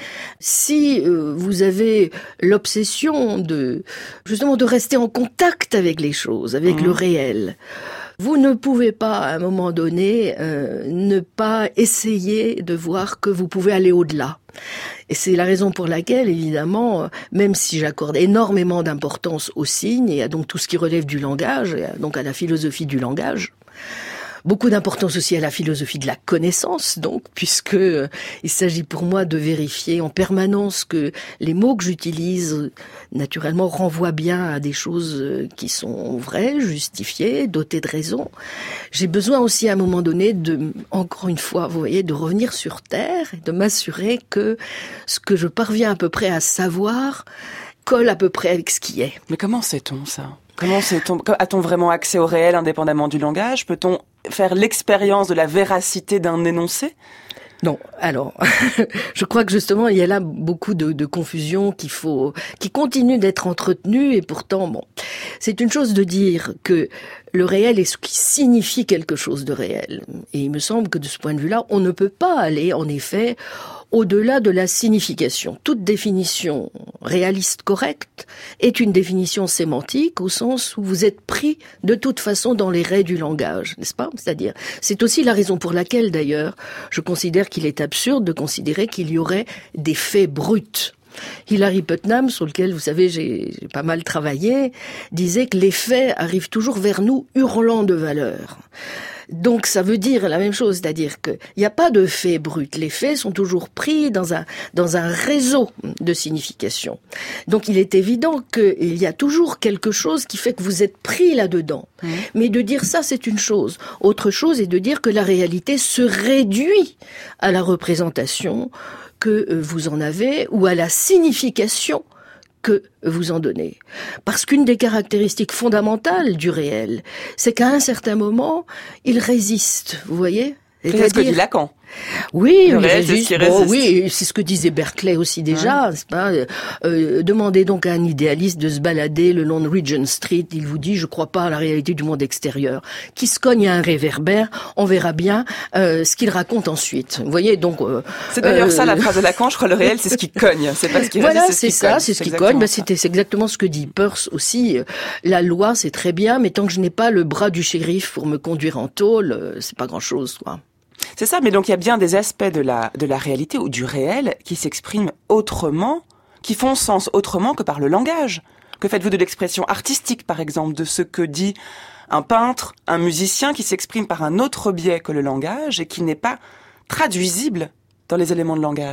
si euh, vous avez l'obsession de, justement, de rester en contact avec les choses, avec mmh. le réel, vous ne pouvez pas, à un moment donné, euh, ne pas essayer de voir que vous pouvez aller au-delà. Et c'est la raison pour laquelle, évidemment, même si j'accorde énormément d'importance aux signes et à donc tout ce qui relève du langage, et à, donc à la philosophie du langage, beaucoup d'importance aussi à la philosophie de la connaissance, donc, puisque euh, il s'agit pour moi de vérifier en permanence que les mots que j'utilise, euh, naturellement, renvoient bien à des choses euh, qui sont vraies, justifiées, dotées de raison. J'ai besoin aussi, à un moment donné, de, encore une fois, vous voyez, de revenir sur Terre et de m'assurer que ce que je parviens à peu près à savoir colle à peu près avec ce qui est. Mais comment sait-on ça ? Comment sait-on ? A-t-on vraiment accès au réel indépendamment du langage ? Peut-on faire l'expérience de la véracité d'un énoncé ? Non, alors, je crois que justement, il y a là beaucoup de, de confusion qu'il faut, qui continue d'être entretenue, et pourtant, bon, c'est une chose de dire que le réel est ce qui signifie quelque chose de réel. Et il me semble que de ce point de vue-là, on ne peut pas aller, en effet, au-delà de la signification. Toute définition réaliste correcte est une définition sémantique au sens où vous êtes pris de toute façon dans les raies du langage, n'est-ce pas ? C'est-à-dire, c'est aussi la raison pour laquelle, d'ailleurs, je considère qu'il est absurde de considérer qu'il y aurait des faits bruts. Hilary Putnam, sur lequel, vous savez, j'ai, j'ai pas mal travaillé, disait que les faits arrivent toujours vers nous hurlant de valeur. Donc ça veut dire la même chose, c'est-à-dire qu'il n'y a pas de faits bruts. Les faits sont toujours pris dans un, dans un réseau de signification. Donc il est évident qu'il y a toujours quelque chose qui fait que vous êtes pris là-dedans. Mmh. Mais de dire ça, c'est une chose. Autre chose est de dire que la réalité se réduit à la représentation que vous en avez ou à la signification que vous en donnez. Parce qu'une des caractéristiques fondamentales du réel, c'est qu'à un certain moment, il résiste, vous voyez ? C'est ce que dit Lacan. Oui, le il réel, résiste. c'est ce qui Bon, résiste. oui, c'est ce que disait Berkeley aussi déjà. Ouais. C'est pas, euh, demandez donc à un idéaliste de se balader le long de Regent Street. Il vous dit, je crois pas à la réalité du monde extérieur. Qui se cogne à un réverbère, on verra bien euh, ce qu'il raconte ensuite. Vous voyez, donc. Euh, c'est d'ailleurs euh, ça la phrase de Lacan. Je crois le réel, c'est ce qui cogne. C'est pas ce qui voilà, résiste, c'est c'est ce qui ça, cogne. c'est ce qui cogne. Ben, c'était, c'est exactement ce que dit Peirce aussi. La loi, c'est très bien, mais tant que je n'ai pas le bras du shérif pour me conduire en tôle, c'est pas grand-chose, quoi. C'est ça, mais donc il y a bien des aspects de la, de la réalité ou du réel qui s'expriment autrement, qui font sens autrement que par le langage. Que faites-vous de l'expression artistique, par exemple, de ce que dit un peintre, un musicien qui s'exprime par un autre biais que le langage et qui n'est pas traduisible dans les éléments de langage ?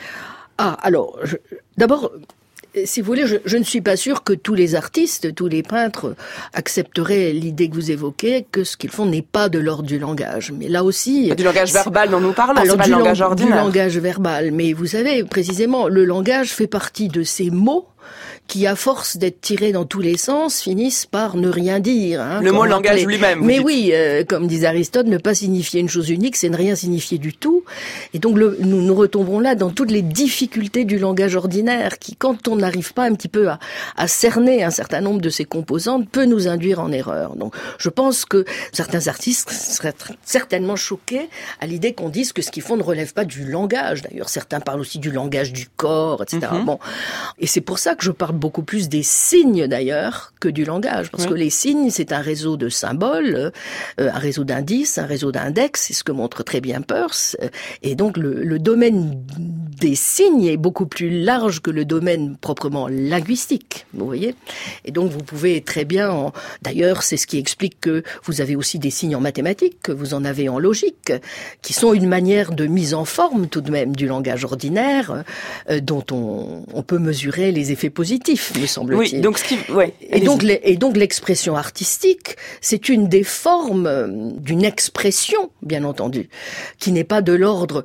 Ah, alors, je, d'abord... Si vous voulez, je, je ne suis pas sûre que tous les artistes, tous les peintres accepteraient l'idée que vous évoquez, que ce qu'ils font n'est pas de l'ordre du langage. Mais là aussi... Du langage verbal dont nous parlons, alors, c'est pas le langage lang- ordinaire. Du langage verbal. Mais vous savez, précisément, le langage fait partie de ces mots qui, à force d'être tirés dans tous les sens, finissent par ne rien dire. Hein, le mot langage rappelez. lui-même. Mais dites. oui, euh, comme disait Aristote, ne pas signifier une chose unique, c'est ne rien signifier du tout. Et donc, le, nous nous retomberons là dans toutes les difficultés du langage ordinaire, qui, quand on n'arrive pas un petit peu à, à cerner un certain nombre de ces composantes, peut nous induire en erreur. Donc, je pense que certains artistes seraient certainement choqués à l'idée qu'on dise que ce qu'ils font ne relève pas du langage. D'ailleurs, certains parlent aussi du langage du corps, et cetera. Mm-hmm. Bon, et c'est pour ça que je parle beaucoup plus des signes d'ailleurs que du langage, parce oui. que les signes c'est un réseau de symboles, euh, un réseau d'indices, un réseau d'index, c'est ce que montre très bien Peirce, et donc le, le domaine des signes est beaucoup plus large que le domaine proprement linguistique, vous voyez, et donc vous pouvez très bien, en... d'ailleurs c'est ce qui explique que vous avez aussi des signes en mathématiques, que vous en avez en logique, qui sont une manière de mise en forme tout de même du langage ordinaire, euh, dont on, on peut mesurer les effets positifs, me semble-t-il. Oui, donc ce qui, ouais, et donc, les, et donc l'expression artistique, c'est une des formes d'une expression, bien entendu, qui n'est pas de l'ordre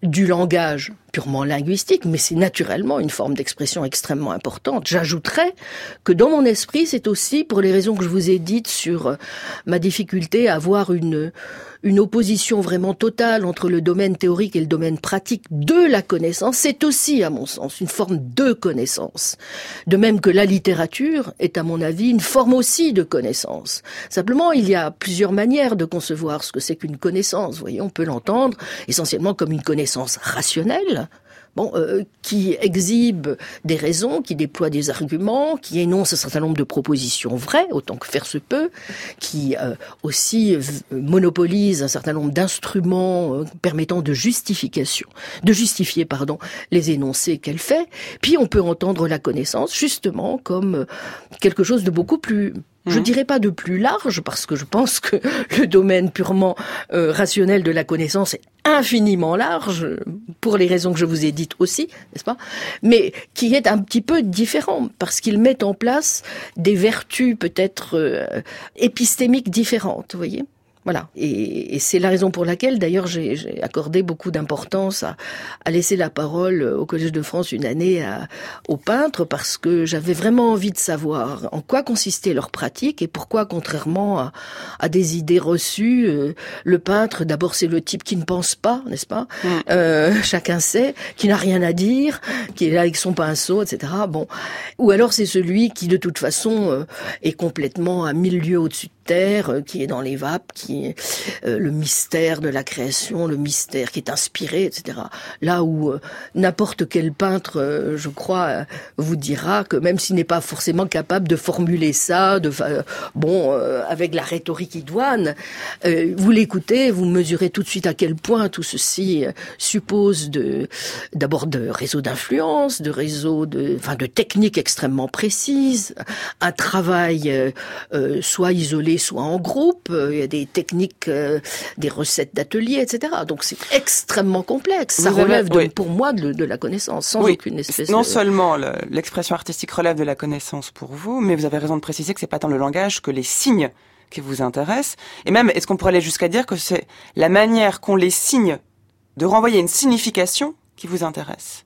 du langage purement linguistique, mais c'est naturellement une forme d'expression extrêmement importante. J'ajouterais que dans mon esprit, c'est aussi pour les raisons que je vous ai dites sur ma difficulté à avoir une, une opposition vraiment totale entre le domaine théorique et le domaine pratique de la connaissance. C'est aussi, à mon sens, une forme de connaissance. De même que la littérature est, à mon avis, une forme aussi de connaissance. Simplement, il y a plusieurs manières de concevoir ce que c'est qu'une connaissance. Vous voyez, on peut l'entendre essentiellement comme une connaissance rationnelle, bon, euh, qui exhibe des raisons, qui déploie des arguments, qui énonce un certain nombre de propositions vraies, autant que faire se peut, qui euh, aussi v- monopolise un certain nombre d'instruments euh, permettant de justification, de justifier, pardon, les énoncés qu'elle fait. Puis on peut entendre la connaissance justement comme euh, quelque chose de beaucoup plus, je dirais pas de plus large, parce que je pense que le domaine purement euh, rationnel de la connaissance est infiniment large, pour les raisons que je vous ai dites aussi, n'est-ce pas? Mais qui est un petit peu différent, parce qu'il met en place des vertus peut-être euh, épistémiques différentes, vous voyez? Voilà. Et, et c'est la raison pour laquelle, d'ailleurs, j'ai, j'ai accordé beaucoup d'importance à, à laisser la parole au Collège de France une année à, aux peintres, parce que j'avais vraiment envie de savoir en quoi consistait leur pratique et pourquoi, contrairement à, à des idées reçues, euh, le peintre, d'abord, c'est le type qui ne pense pas, n'est-ce pas? Mm. Euh, chacun sait, qui n'a rien à dire, qui est là avec son pinceau, et cetera. Bon. Ou alors c'est celui qui, de toute façon, euh, est complètement à mille lieues au-dessus de terre, euh, qui est dans les vapes, qui Euh, le mystère de la création, le mystère qui est inspiré, et cetera. Là où euh, n'importe quel peintre, euh, je crois, euh, vous dira que même s'il n'est pas forcément capable de formuler ça, de euh, bon, euh, avec la rhétorique idoine, euh, vous l'écoutez, vous mesurez tout de suite à quel point tout ceci euh, suppose de, d'abord de réseaux d'influence, de réseaux de, enfin, de techniques extrêmement précises, un travail euh, euh, soit isolé, soit en groupe. Il y a des techniques, euh, des recettes d'atelier, et cetera. Donc c'est extrêmement complexe. Ça Vous avez, relève, de, oui. pour moi, de, de la connaissance, sans oui. aucune espèce non de... seulement le, l'expression artistique relève de la connaissance pour vous, mais vous avez raison de préciser que c'est pas tant le langage que les signes qui vous intéressent. Et même, est-ce qu'on pourrait aller jusqu'à dire que c'est la manière qu'ont les signes de renvoyer une signification qui vous intéresse?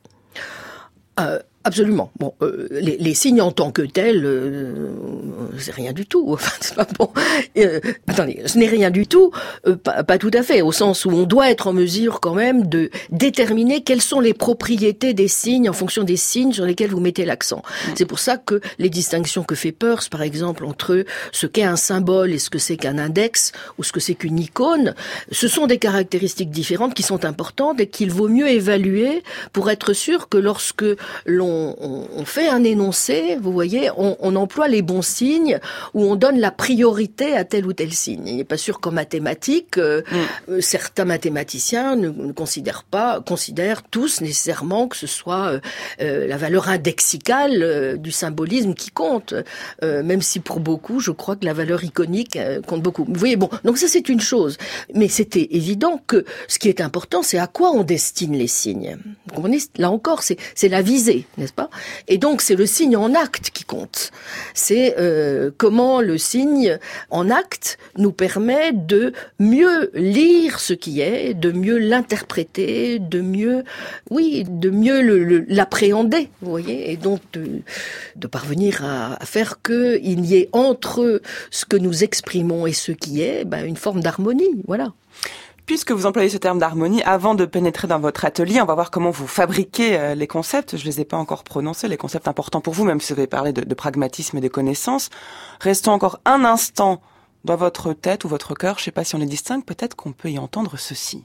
Euh, Absolument. Bon, euh, les, les signes en tant que tels, euh, c'est rien du tout. Enfin, c'est pas bon. Euh, attendez, ce n'est rien du tout, euh, pas, pas tout à fait, au sens où on doit être en mesure quand même de déterminer quelles sont les propriétés des signes en fonction des signes sur lesquels vous mettez l'accent. Mmh. C'est pour ça que les distinctions que fait Peirce, par exemple, entre ce qu'est un symbole et ce que c'est qu'un index ou ce que c'est qu'une icône, ce sont des caractéristiques différentes qui sont importantes et qu'il vaut mieux évaluer pour être sûr que lorsque l'on On, on fait un énoncé, vous voyez, on, on emploie les bons signes ou on donne la priorité à tel ou tel signe. Il n'est pas sûr qu'en mathématiques, euh, mm. euh, certains mathématiciens ne, ne considèrent pas, considèrent tous nécessairement que ce soit euh, euh, la valeur indexicale euh, du symbolisme qui compte, euh, même si pour beaucoup, je crois que la valeur iconique euh, compte beaucoup. Vous voyez, bon, donc ça c'est une chose, mais c'était évident que ce qui est important, c'est à quoi on destine les signes. Vous comprenez ? Là encore, c'est, c'est la visée, n'est-ce pas ? Et donc c'est le signe en acte qui compte. C'est euh, comment le signe en acte nous permet de mieux lire ce qui est, de mieux l'interpréter, de mieux, oui, de mieux le, le, l'appréhender, vous voyez, et donc de, de parvenir à, à faire que il y ait entre ce que nous exprimons et ce qui est, ben, une forme d'harmonie, voilà. Puisque vous employez ce terme d'harmonie, avant de pénétrer dans votre atelier, on va voir comment vous fabriquez euh, les concepts. Je les ai pas encore prononcés, les concepts importants pour vous, même si vous avez parlé de, de pragmatisme et de connaissances. Restons encore un instant dans votre tête ou votre cœur. Je sais pas si on les distingue. Peut-être qu'on peut y entendre ceci.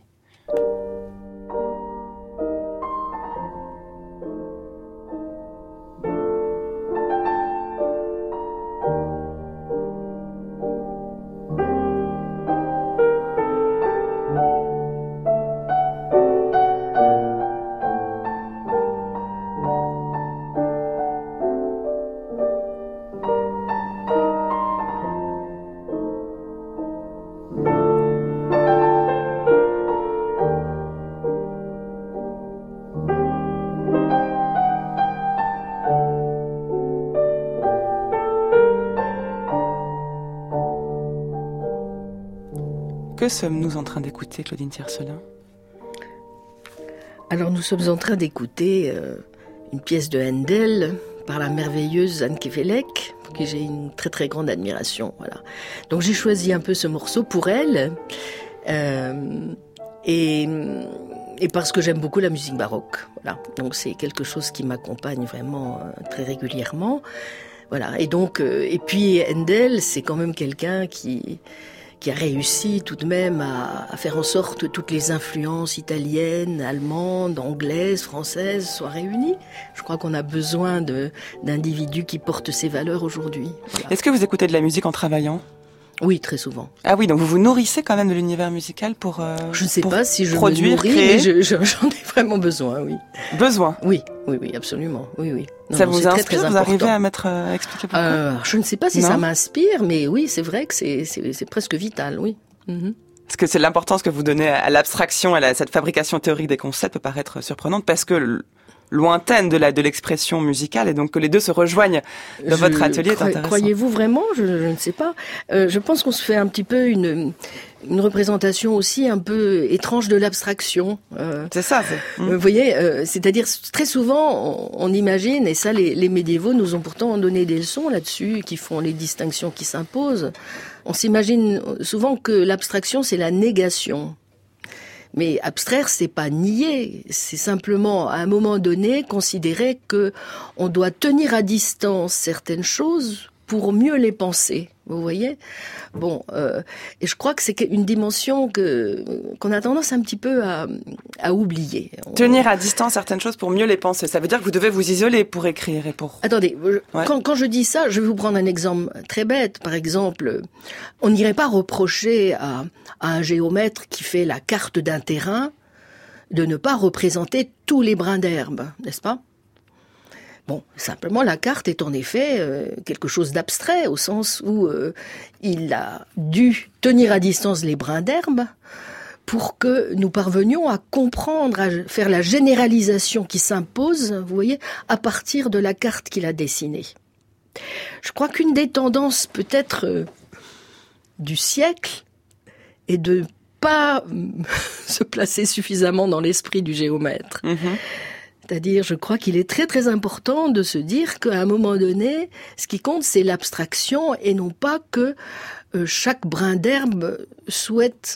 Que sommes-nous en train d'écouter, Claudine Tiercelin ? Alors nous sommes en train d'écouter euh, une pièce de Handel par la merveilleuse Anne Kefelec, pour qui j'ai une très très grande admiration. Voilà. Donc j'ai choisi un peu ce morceau pour elle, euh, et, et parce que j'aime beaucoup la musique baroque. Voilà. Donc c'est quelque chose qui m'accompagne vraiment euh, très régulièrement. Voilà. Et donc, euh, et puis Handel, c'est quand même quelqu'un qui qui a réussi tout de même à, à faire en sorte que toutes les influences italiennes, allemandes, anglaises, françaises soient réunies. Je crois qu'on a besoin de, d'individus qui portent ces valeurs aujourd'hui. Voilà. Est-ce que vous écoutez de la musique en travaillant ? Oui, très souvent. Ah oui, donc vous vous nourrissez quand même de l'univers musical pour euh, Je ne sais pour pas si je produire, me nourris, créer. mais je, je, j'en ai vraiment besoin, oui. Besoin. Oui, oui, oui, absolument, oui, oui. Non, ça non, vous c'est inspire, très, très vous arrivez important. à mettre, euh, à expliquer pourquoi euh, Je ne sais pas si non. ça m'inspire, mais oui, c'est vrai que c'est, c'est, c'est presque vital, oui. Mm-hmm. Parce que c'est l'importance que vous donnez à l'abstraction, à la, cette fabrication théorique des concepts peut paraître surprenante parce que lointaine de la de l'expression musicale et donc que les deux se rejoignent dans je, votre atelier est cro- intéressant. Croyez-vous vraiment ? je, je ne sais pas. Euh, je pense qu'on se fait un petit peu une une représentation aussi un peu étrange de l'abstraction. Euh, c'est ça. C'est... Mmh. Vous voyez, euh, c'est-à-dire très souvent on, on imagine, et ça les, les médiévaux nous ont pourtant donné des leçons là-dessus, qui font les distinctions qui s'imposent. On s'imagine souvent que l'abstraction c'est la négation. Mais abstraire, c'est pas nier, c'est simplement à un moment donné considérer que on doit tenir à distance certaines choses pour mieux les penser. Vous voyez ? Bon, euh, et je crois que c'est une dimension que qu'on a tendance un petit peu à, à oublier. On... Tenir à distance certaines choses pour mieux les penser, ça veut dire que vous devez vous isoler pour écrire et pour... Attendez, ouais. quand, quand je dis ça, je vais vous prendre un exemple très bête. Par exemple, on n'irait pas reprocher à, à un géomètre qui fait la carte d'un terrain de ne pas représenter tous les brins d'herbe, n'est-ce pas ? Bon, simplement, la carte est en effet euh, quelque chose d'abstrait, au sens où euh, il a dû tenir à distance les brins d'herbe pour que nous parvenions à comprendre, à faire la généralisation qui s'impose, vous voyez, à partir de la carte qu'il a dessinée. Je crois qu'une des tendances peut-être euh, du siècle est de pas se placer suffisamment dans l'esprit du géomètre. Mmh. C'est-à-dire, je crois qu'il est très très important de se dire qu'à un moment donné, ce qui compte, c'est l'abstraction et non pas que euh, chaque brin d'herbe souhaite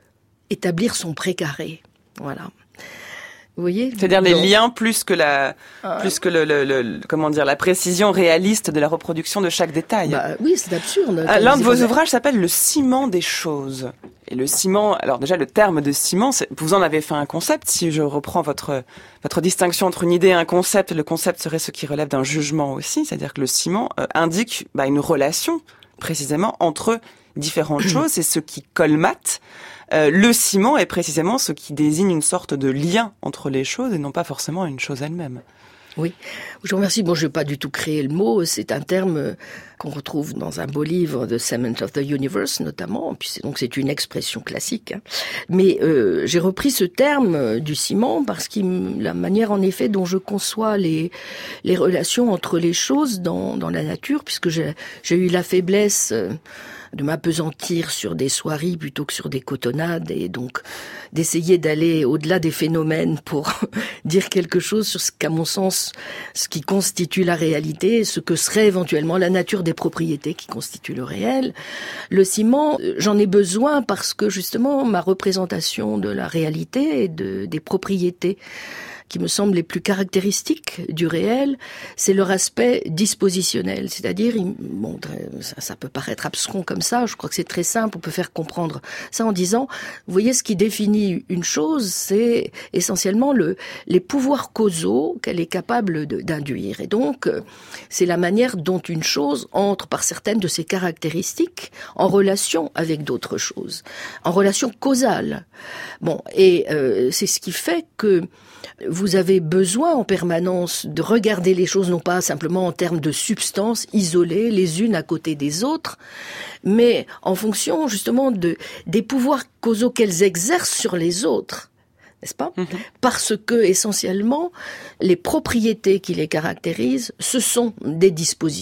établir son précaré. Voilà. Vous voyez ? C'est-à-dire les Donc, liens plus que la, euh, plus que le, le, le, comment dire, la précision réaliste de la reproduction de chaque détail. Bah, oui, c'est absurde. Euh, L'un de vos ouvrages s'appelle Le ciment des choses. Et le ciment, alors déjà le terme de ciment, c'est, vous en avez fait un concept. Si je reprends votre votre distinction entre une idée et un concept, le concept serait ce qui relève d'un jugement aussi, c'est-à-dire que le ciment euh, indique bah, une relation précisément entre différentes choses. C'est ce qui colmate. Euh, le ciment est précisément ce qui désigne une sorte de lien entre les choses et non pas forcément une chose elle-même. Oui, je vous remercie. Bon, je n'ai pas du tout créé le mot. C'est un terme qu'on retrouve dans un beau livre de Cement of the Universe, notamment. Puis c'est, donc c'est une expression classique. Hein. Mais euh, j'ai repris ce terme du ciment parce que la manière, en effet, dont je conçois les les relations entre les choses dans dans la nature, puisque j'ai j'ai eu la faiblesse euh, de m'appesantir sur des soieries plutôt que sur des cotonnades, et donc d'essayer d'aller au-delà des phénomènes pour dire quelque chose sur ce qu'à mon sens, ce qui constitue la réalité, ce que serait éventuellement la nature des propriétés qui constituent le réel. Le ciment, j'en ai besoin parce que justement ma représentation de la réalité et de, des propriétés qui me semblent les plus caractéristiques du réel, c'est leur aspect dispositionnel. C'est-à-dire, bon, ça, ça peut paraître abscon comme ça, je crois que c'est très simple, on peut faire comprendre ça en disant, vous voyez, ce qui définit une chose, c'est essentiellement le, les pouvoirs causaux qu'elle est capable de, d'induire. Et donc, c'est la manière dont une chose entre par certaines de ses caractéristiques en relation avec d'autres choses, en relation causale. Bon, et euh, c'est ce qui fait que vous avez besoin en permanence de regarder les choses non pas simplement en termes de substances isolées les unes à côté des autres, mais en fonction justement de, des pouvoirs causaux qu'elles exercent sur les autres. N'est-ce pas ? Mm-hmm. Parce que, essentiellement, les propriétés qui les caractérisent, ce sont des dispositions.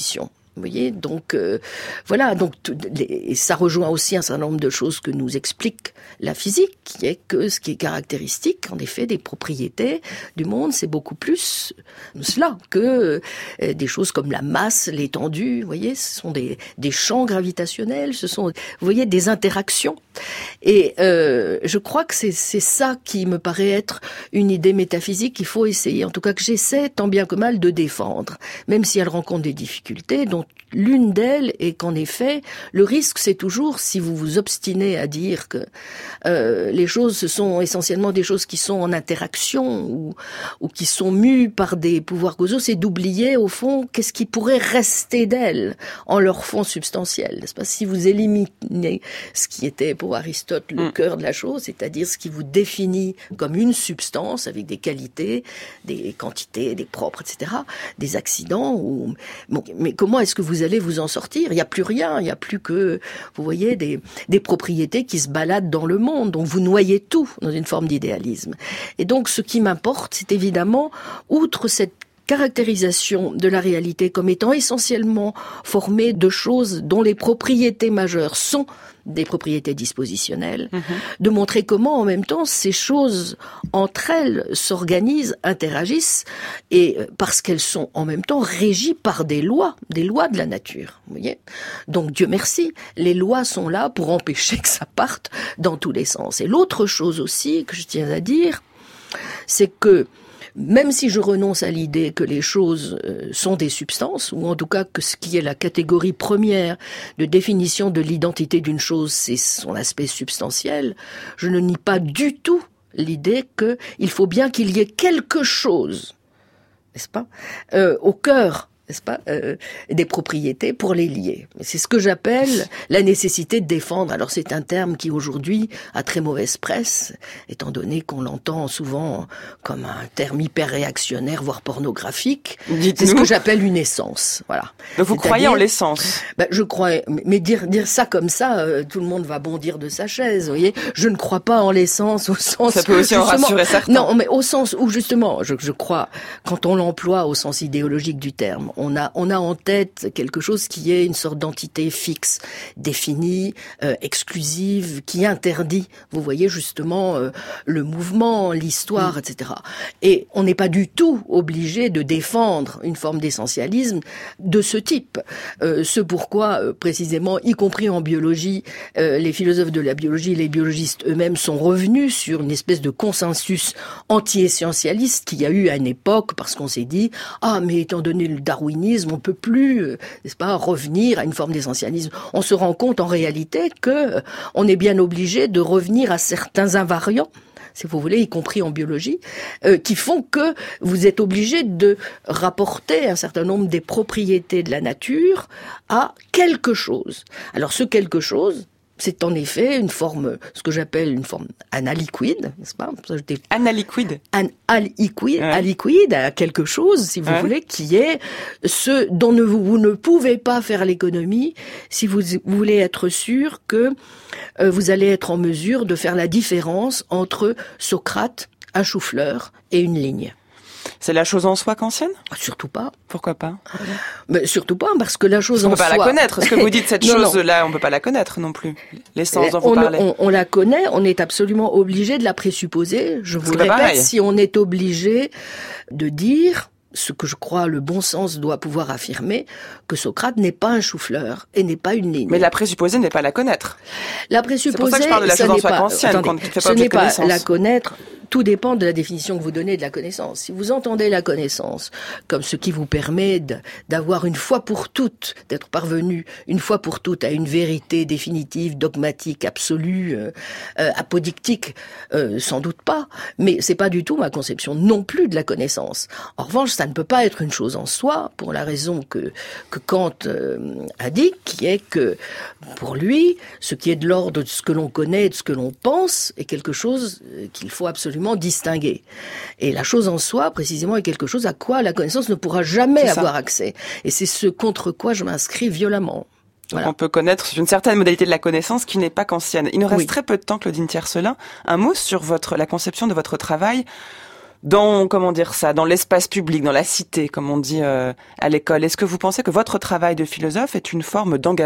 Vous voyez, donc euh, voilà, donc les, et ça rejoint aussi un certain nombre de choses que nous explique la physique, qui est que ce qui est caractéristique, en effet, des propriétés du monde, c'est beaucoup plus cela que euh, des choses comme la masse, l'étendue. Vous voyez, ce sont des, des champs gravitationnels, ce sont, vous voyez, des interactions. Et euh, je crois que c'est, c'est ça qui me paraît être une idée métaphysique qu'il faut essayer, en tout cas que j'essaie tant bien que mal de défendre, même si elle rencontre des difficultés, dont l'une d'elles est qu'en effet, le risque c'est toujours, si vous vous obstinez à dire que euh, les choses ce sont essentiellement des choses qui sont en interaction ou, ou qui sont mues par des pouvoirs causaux, c'est d'oublier au fond qu'est-ce qui pourrait rester d'elles en leur fond substantiel, n'est-ce pas? Si vous éliminez ce qui était pour Aristote le mm. cœur de la chose, c'est-à-dire ce qui vous définit comme une substance avec des qualités, des quantités, des propres, et cetera, des accidents, ou bon, mais comment est-ce que vous allez vous en sortir? Il n'y a plus rien, il n'y a plus que, vous voyez, des, des propriétés qui se baladent dans le monde, donc vous noyez tout dans une forme d'idéalisme. Et donc ce qui m'importe, c'est évidemment, outre cette caractérisation de la réalité comme étant essentiellement formée de choses dont les propriétés majeures sont des propriétés dispositionnelles, mmh. de montrer comment en même temps ces choses entre elles s'organisent, interagissent, et parce qu'elles sont en même temps régies par des lois, des lois de la nature. Vous voyez ? Donc Dieu merci, les lois sont là pour empêcher que ça parte dans tous les sens. Et l'autre chose aussi que je tiens à dire, c'est que même si je renonce à l'idée que les choses sont des substances, ou en tout cas que ce qui est la catégorie première de définition de l'identité d'une chose, c'est son aspect substantiel, je ne nie pas du tout l'idée qu'il faut bien qu'il y ait quelque chose, n'est-ce pas, euh, au cœur, n'est-ce pas, euh, des propriétés pour les lier. C'est ce que j'appelle la nécessité de défendre. Alors c'est un terme qui aujourd'hui a très mauvaise presse, étant donné qu'on l'entend souvent comme un terme hyper réactionnaire, voire pornographique. Dites-nous. C'est ce que j'appelle une essence. Voilà. Donc vous C'est-à-dire, croyez en l'essence? Ben, je crois, mais dire dire ça comme ça, euh, tout le monde va bondir de sa chaise. Vous voyez, je ne crois pas en l'essence au sens. Ça peut aussi en rassurer certains. Non, mais au sens où justement, je, je crois, quand on l'emploie au sens idéologique du terme, on a on a en tête quelque chose qui est une sorte d'entité fixe, définie, euh, exclusive, qui interdit, vous voyez justement euh, le mouvement, l'histoire, mmh. et cetera. Et on n'est pas du tout obligé de défendre une forme d'essentialisme de ce type. Euh, ce pourquoi, euh, précisément, y compris en biologie, euh, les philosophes de la biologie, les biologistes eux-mêmes sont revenus sur une espèce de consensus anti-essentialiste qu'il y a eu à une époque, parce qu'on s'est dit « Ah, mais étant donné le darwinisme, on peut plus, euh, n'est-ce pas, revenir à une forme d'essentialisme. » On se rend compte en réalité que euh, on est bien obligé de revenir à certains invariants, si vous voulez, y compris en biologie, euh, qui font que vous êtes obligé de rapporter un certain nombre des propriétés de la nature à quelque chose. Alors ce quelque chose, c'est en effet une forme, ce que j'appelle une forme analiquide, n'est-ce pas? Analiquide. An aliquide, ouais. aliquide à quelque chose, si vous ouais. voulez, qui est ce dont ne, vous, vous ne pouvez pas faire l'économie si vous voulez être sûr que euh, vous allez être en mesure de faire la différence entre Socrate, un chou-fleur et une ligne. C'est la chose en soi kantienne? Surtout pas. Pourquoi pas? Mais surtout pas, parce que la chose parce en soi... On peut pas soi... la connaître. Ce que vous dites, cette non, chose-là, on peut pas la connaître non plus. L'essence dont vous on, parlez. On, on la connaît, on est absolument obligé de la présupposer. Je vous le répète, pareil. Si on est obligé de dire ce que je crois le bon sens doit pouvoir affirmer, que Socrate n'est pas un chou-fleur et n'est pas une ligne. Mais la présupposer n'est pas la connaître. La présupposer, c'est pour ça que je parle de la chose en soi kantienne, attendez, qu'on ne fait pas ce n'est pas connaissance. La connaître. Tout dépend de la définition que vous donnez de la connaissance. Si vous entendez la connaissance comme ce qui vous permet de, d'avoir une fois pour toutes, d'être parvenu une fois pour toutes à une vérité définitive, dogmatique, absolue, euh, euh, apodictique, euh, sans doute pas. Mais c'est pas du tout ma conception non plus de la connaissance. En revanche, ça ne peut pas être une chose en soi, pour la raison que, que Kant euh, a dit, qui est que, pour lui, ce qui est de l'ordre de ce que l'on connaît et de ce que l'on pense est quelque chose qu'il faut absolument distinguer. Et la chose en soi, précisément, est quelque chose à quoi la connaissance ne pourra jamais avoir accès. Et c'est ce contre quoi je m'inscris violemment. Voilà. On peut connaître une certaine modalité de la connaissance qui n'est pas kantienne. Il nous reste oui. très peu de temps, Claudine Tiercelin. Un mot sur votre, la conception de votre travail dans, comment dire ça, dans l'espace public, dans la cité, comme on dit euh, à l'école. Est-ce que vous pensez que votre travail de philosophe est une forme d'engagement ?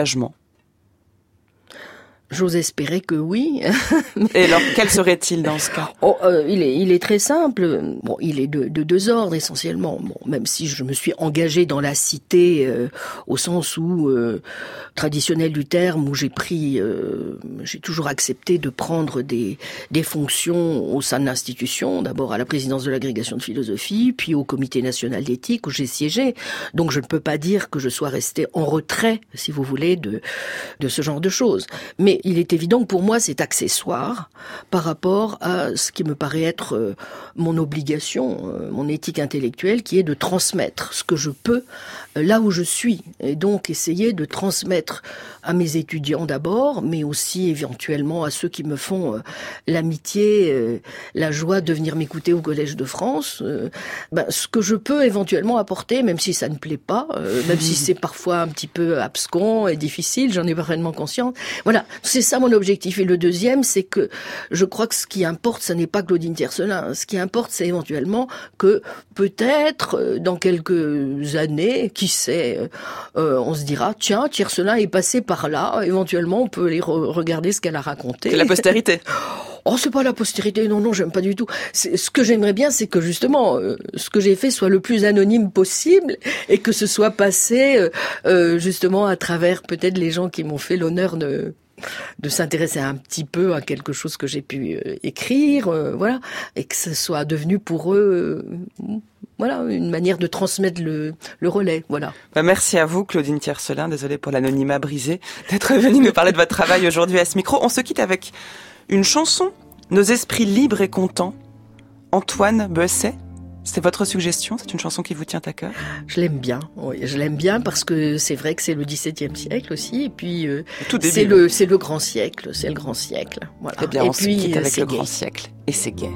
J'ose espérer que oui. Et alors, quel serait-il dans ce cas ? Oh, euh, il est, il est très simple. Bon, il est de, de deux ordres essentiellement. Bon, même si je me suis engagée dans la cité euh, au sens où euh, traditionnel du terme, où j'ai pris, euh, j'ai toujours accepté de prendre des des fonctions au sein de l'institution. D'abord à la présidence de l'agrégation de philosophie, puis au Comité national d'éthique où j'ai siégé. Donc je ne peux pas dire que je sois restée en retrait, si vous voulez, de de ce genre de choses. Mais il est évident que pour moi, c'est accessoire par rapport à ce qui me paraît être euh, mon obligation, euh, mon éthique intellectuelle, qui est de transmettre ce que je peux euh, là où je suis. Et donc, essayer de transmettre à mes étudiants d'abord, mais aussi éventuellement à ceux qui me font euh, l'amitié, euh, la joie de venir m'écouter au Collège de France, euh, ben, ce que je peux éventuellement apporter, même si ça ne plaît pas, euh, même si c'est parfois un petit peu abscon et difficile, j'en ai parfaitement conscience. Voilà. C'est ça mon objectif. Et le deuxième, c'est que je crois que ce qui importe, ce n'est pas Claudine Tiercelin. Ce qui importe, c'est éventuellement que peut-être, dans quelques années, qui sait, euh, on se dira, tiens, Tiercelin est passé par là. Éventuellement, on peut aller re- regarder ce qu'elle a raconté. C'est la postérité. Oh, c'est pas la postérité, non, non, j'aime pas du tout. C'est, ce que j'aimerais bien, c'est que justement, euh, ce que j'ai fait soit le plus anonyme possible et que ce soit passé euh, euh, justement à travers peut-être les gens qui m'ont fait l'honneur de de s'intéresser un petit peu à quelque chose que j'ai pu euh, écrire, euh, voilà, et que ce soit devenu pour eux, euh, voilà, une manière de transmettre le, le relais, voilà. Bah, merci à vous, Claudine Tiercelin, désolée pour l'anonymat brisé, d'être venue nous parler de votre travail aujourd'hui à ce micro. On se quitte avec une chanson, Nos esprits libres et contents, Antoine Boesset. C'est votre suggestion, c'est une chanson qui vous tient à cœur ? Je l'aime bien, oui, je l'aime bien parce que c'est vrai que c'est le dix-septième siècle aussi, et puis euh, Tout début, c'est le c'est le grand siècle, c'est le grand siècle, voilà. Eh bien, et on puis, se quitte avec c'est le gai. grand siècle, et c'est gai.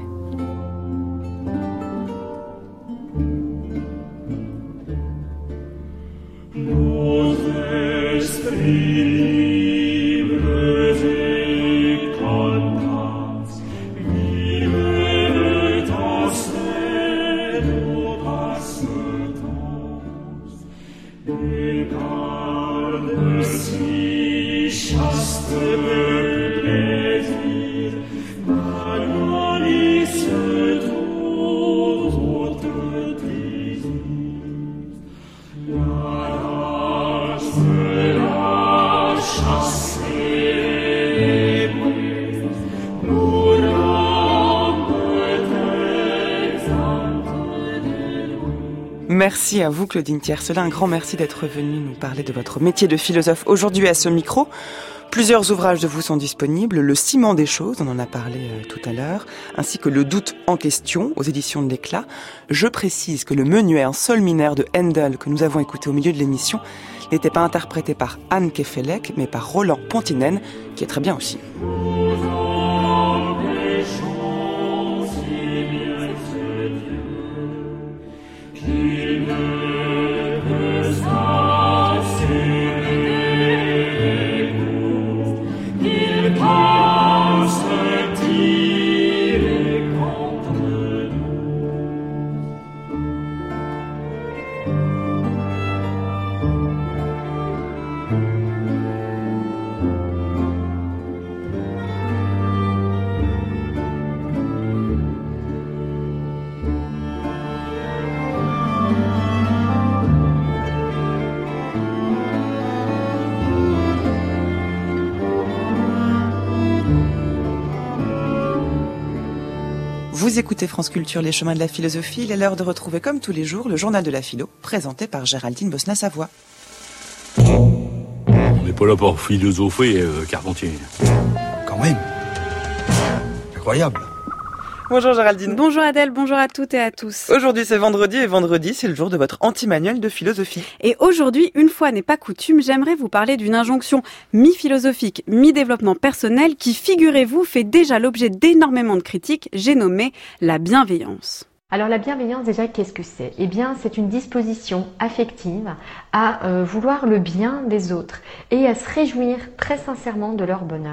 Nos esprits libres et contents vivent dans ces beaux passe-temps et gardent si chaste le plaisir banalise tout autre désir. Merci à vous, Claudine Tiercelin. Un grand merci d'être venue nous parler de votre métier de philosophe aujourd'hui à ce micro. Plusieurs ouvrages de vous sont disponibles. Le ciment des choses, on en a parlé euh, tout à l'heure, ainsi que Le doute en question, aux éditions de l'Éclat. Je précise que le menuet en sol mineur de Handel, que nous avons écouté au milieu de l'émission, n'était pas interprété par Anne Kefelec, mais par Roland Pontinen, qui est très bien aussi. Vous écoutez France Culture, les chemins de la philosophie. Il est l'heure de retrouver, comme tous les jours, le journal de la philo, présenté par Géraldine Bosna-Savoie. On n'est pas là pour philosopher, euh, Carpentier. Quand même. Incroyable. Bonjour Géraldine. Bonjour Adèle, bonjour à toutes et à tous. Aujourd'hui c'est vendredi et vendredi c'est le jour de votre anti-manuel de philosophie. Et aujourd'hui, une fois n'est pas coutume, j'aimerais vous parler d'une injonction mi-philosophique, mi-développement personnel qui, figurez-vous, fait déjà l'objet d'énormément de critiques, j'ai nommé la bienveillance. Alors la bienveillance, déjà, qu'est-ce que c'est ? Eh bien, c'est une disposition affective à euh, vouloir le bien des autres et à se réjouir très sincèrement de leur bonheur.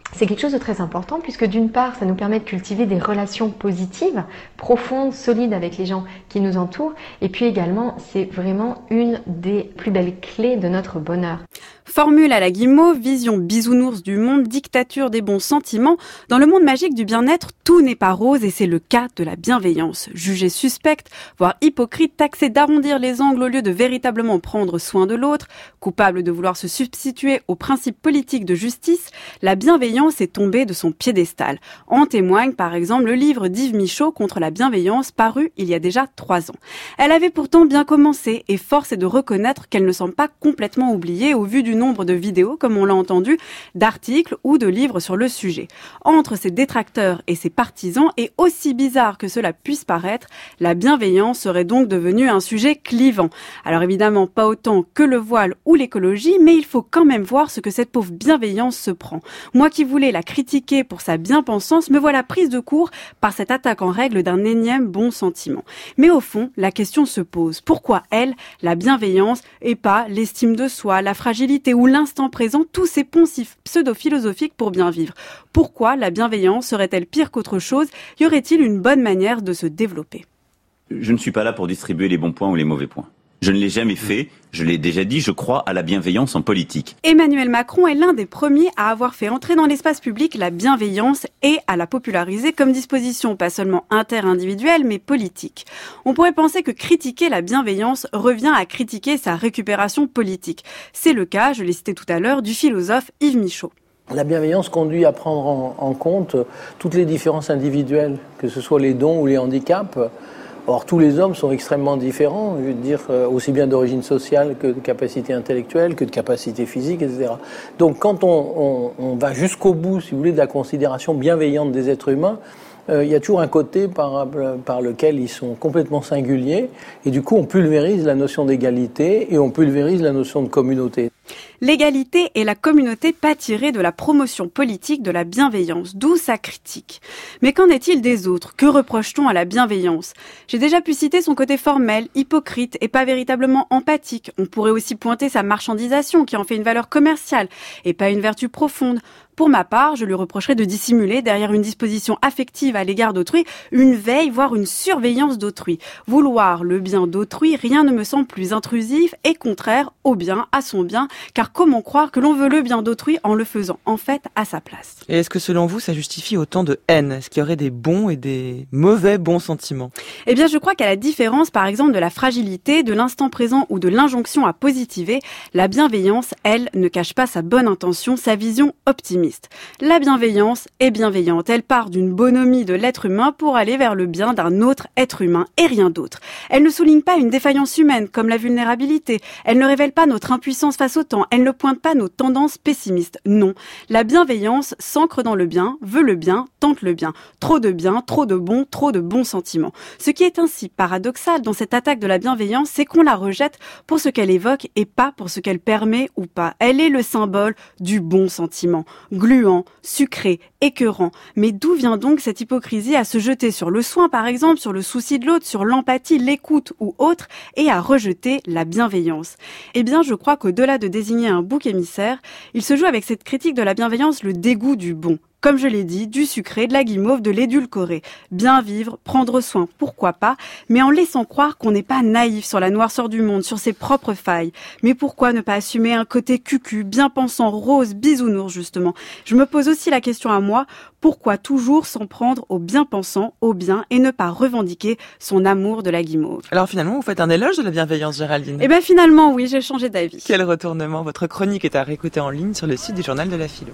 c'est quelque chose de très important puisque d'une part, ça nous permet de cultiver des relations positives, profondes, solides avec les gens qui nous entourent. Et puis également, c'est vraiment une des plus belles clés de notre bonheur. Formule à la Guimauve, vision bisounours du monde, dictature des bons sentiments. Dans le monde magique du bien-être, tout n'est pas rose et c'est le cas de la bienveillance. Jugée suspecte, voire hypocrite, taxée d'arrondir les angles au lieu de véritablement prendre soin de l'autre, coupable de vouloir se substituer aux principes politiques de justice, la bienveillance est tombée de son piédestal. En témoigne par exemple le livre d'Yves Michaud contre la bienveillance paru il y a déjà trois ans. Elle avait pourtant bien commencé et force est de reconnaître qu'elle ne semble pas complètement oubliée au vu du nombre de vidéos, comme on l'a entendu, d'articles ou de livres sur le sujet. Entre ses détracteurs et ses partisans, et aussi bizarre que cela puisse paraître, la bienveillance serait donc devenue un sujet clivant. Alors évidemment, pas autant que le voile ou l'écologie, mais il faut quand même voir ce que cette pauvre bienveillance se prend. Moi qui voulais la critiquer pour sa bien-pensance, me voilà prise de court par cette attaque en règle d'un énième bon sentiment. Mais au fond, la question se pose. Pourquoi elle, la bienveillance, et pas l'estime de soi, la fragilité ou l'instant présent, tous ces poncifs pseudo-philosophiques pour bien vivre? Pourquoi la bienveillance serait-elle pire qu'autre chose? Y aurait-il une bonne manière de se développer? Je ne suis pas là pour distribuer les bons points ou les mauvais points. Je ne l'ai jamais fait, je l'ai déjà dit, je crois à la bienveillance en politique. Emmanuel Macron est l'un des premiers à avoir fait entrer dans l'espace public la bienveillance et à la populariser comme disposition pas seulement inter-individuelle mais politique. On pourrait penser que critiquer la bienveillance revient à critiquer sa récupération politique. C'est le cas, je l'ai cité tout à l'heure, du philosophe Yves Michaud. La bienveillance conduit à prendre en, en compte toutes les différences individuelles, que ce soit les dons ou les handicaps. Or, tous les hommes sont extrêmement différents, je veux dire, aussi bien d'origine sociale que de capacité intellectuelle, que de capacité physique, et cetera. Donc, quand on, on, on va jusqu'au bout, si vous voulez, de la considération bienveillante des êtres humains, euh, il y a toujours un côté par, par lequel ils sont complètement singuliers, et du coup, on pulvérise la notion d'égalité et on pulvérise la notion de communauté. L'égalité et la communauté pâtiraient de la promotion politique de la bienveillance, d'où sa critique. Mais qu'en est-il des autres? Que reproche-t-on à la bienveillance? J'ai déjà pu citer son côté formel, hypocrite et pas véritablement empathique. On pourrait aussi pointer sa marchandisation qui en fait une valeur commerciale et pas une vertu profonde. Pour ma part, je lui reprocherais de dissimuler derrière une disposition affective à l'égard d'autrui, une veille, voire une surveillance d'autrui. Vouloir le bien d'autrui, rien ne me semble plus intrusif et contraire au bien, à son bien, car comment croire que l'on veut le bien d'autrui en le faisant en fait à sa place? Et est-ce que selon vous, ça justifie autant de haine? Est-ce qu'il y aurait des bons et des mauvais bons sentiments? Eh bien, je crois qu'à la différence, par exemple, de la fragilité, de l'instant présent ou de l'injonction à positiver, la bienveillance, elle, ne cache pas sa bonne intention, sa vision optimiste. La bienveillance est bienveillante. Elle part d'une bonhomie de l'être humain pour aller vers le bien d'un autre être humain et rien d'autre. Elle ne souligne pas une défaillance humaine comme la vulnérabilité. Elle ne révèle pas notre impuissance face au temps. Elle ne pointe pas nos tendances pessimistes. Non. La bienveillance s'ancre dans le bien, veut le bien, tente le bien. Trop de bien, trop de bon, trop de bons sentiments. Ce qui est ainsi paradoxal dans cette attaque de la bienveillance, c'est qu'on la rejette pour ce qu'elle évoque et pas pour ce qu'elle permet ou pas. Elle est le symbole du bon sentiment. Gluant, sucré, écœurant. Mais d'où vient donc cette hypocrisie à se jeter sur le soin, par exemple, sur le souci de l'autre, sur l'empathie, l'écoute ou autre, et à rejeter la bienveillance? Eh bien, je crois qu'au-delà de désigner un bouc émissaire, il se joue avec cette critique de la bienveillance le dégoût du bon. Comme je l'ai dit, du sucré, de la guimauve, de l'édulcoré. Bien vivre, prendre soin, pourquoi pas, mais en laissant croire qu'on n'est pas naïf sur la noirceur du monde, sur ses propres failles. Mais pourquoi ne pas assumer un côté cucu, bien pensant, rose, bisounours justement? Je me pose aussi la question à moi, pourquoi toujours s'en prendre au bien pensant, au bien, et ne pas revendiquer son amour de la guimauve? Alors finalement, vous faites un éloge de la bienveillance, Géraldine? Eh bien finalement, oui, j'ai changé d'avis. Quel retournement! Votre chronique est à réécouter en ligne sur le site du Journal de la Philo.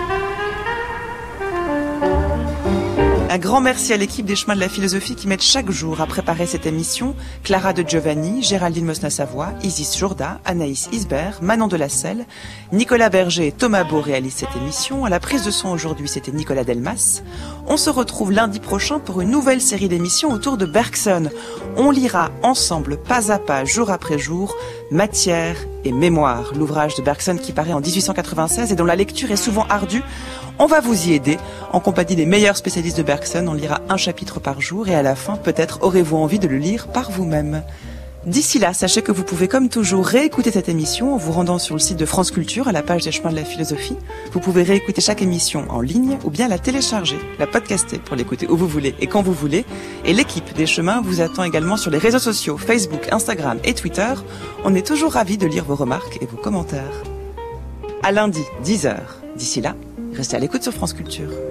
Un grand merci à l'équipe des Chemins de la Philosophie qui m'aide chaque jour à préparer cette émission. Clara de Giovanni, Géraldine Mosna-Savoie, Isis Jourda, Anaïs Isbert, Manon de la Selle, Nicolas Berger et Thomas Beau réalisent cette émission. À la prise de son aujourd'hui, c'était Nicolas Delmas. On se retrouve lundi prochain pour une nouvelle série d'émissions autour de Bergson. On lira ensemble, pas à pas, jour après jour, Matière et Mémoire, l'ouvrage de Bergson qui paraît en dix-huit cent quatre-vingt-seize et dont la lecture est souvent ardue. On va vous y aider. En compagnie des meilleurs spécialistes de Bergson, on lira un chapitre par jour et à la fin, peut-être aurez-vous envie de le lire par vous-même. D'ici là, sachez que vous pouvez comme toujours réécouter cette émission en vous rendant sur le site de France Culture à la page des chemins de la philosophie. Vous pouvez réécouter chaque émission en ligne ou bien la télécharger, la podcaster pour l'écouter où vous voulez et quand vous voulez. Et l'équipe des chemins vous attend également sur les réseaux sociaux Facebook, Instagram et Twitter. On est toujours ravis de lire vos remarques et vos commentaires. À lundi, dix heures. D'ici là, restez à l'écoute sur France Culture.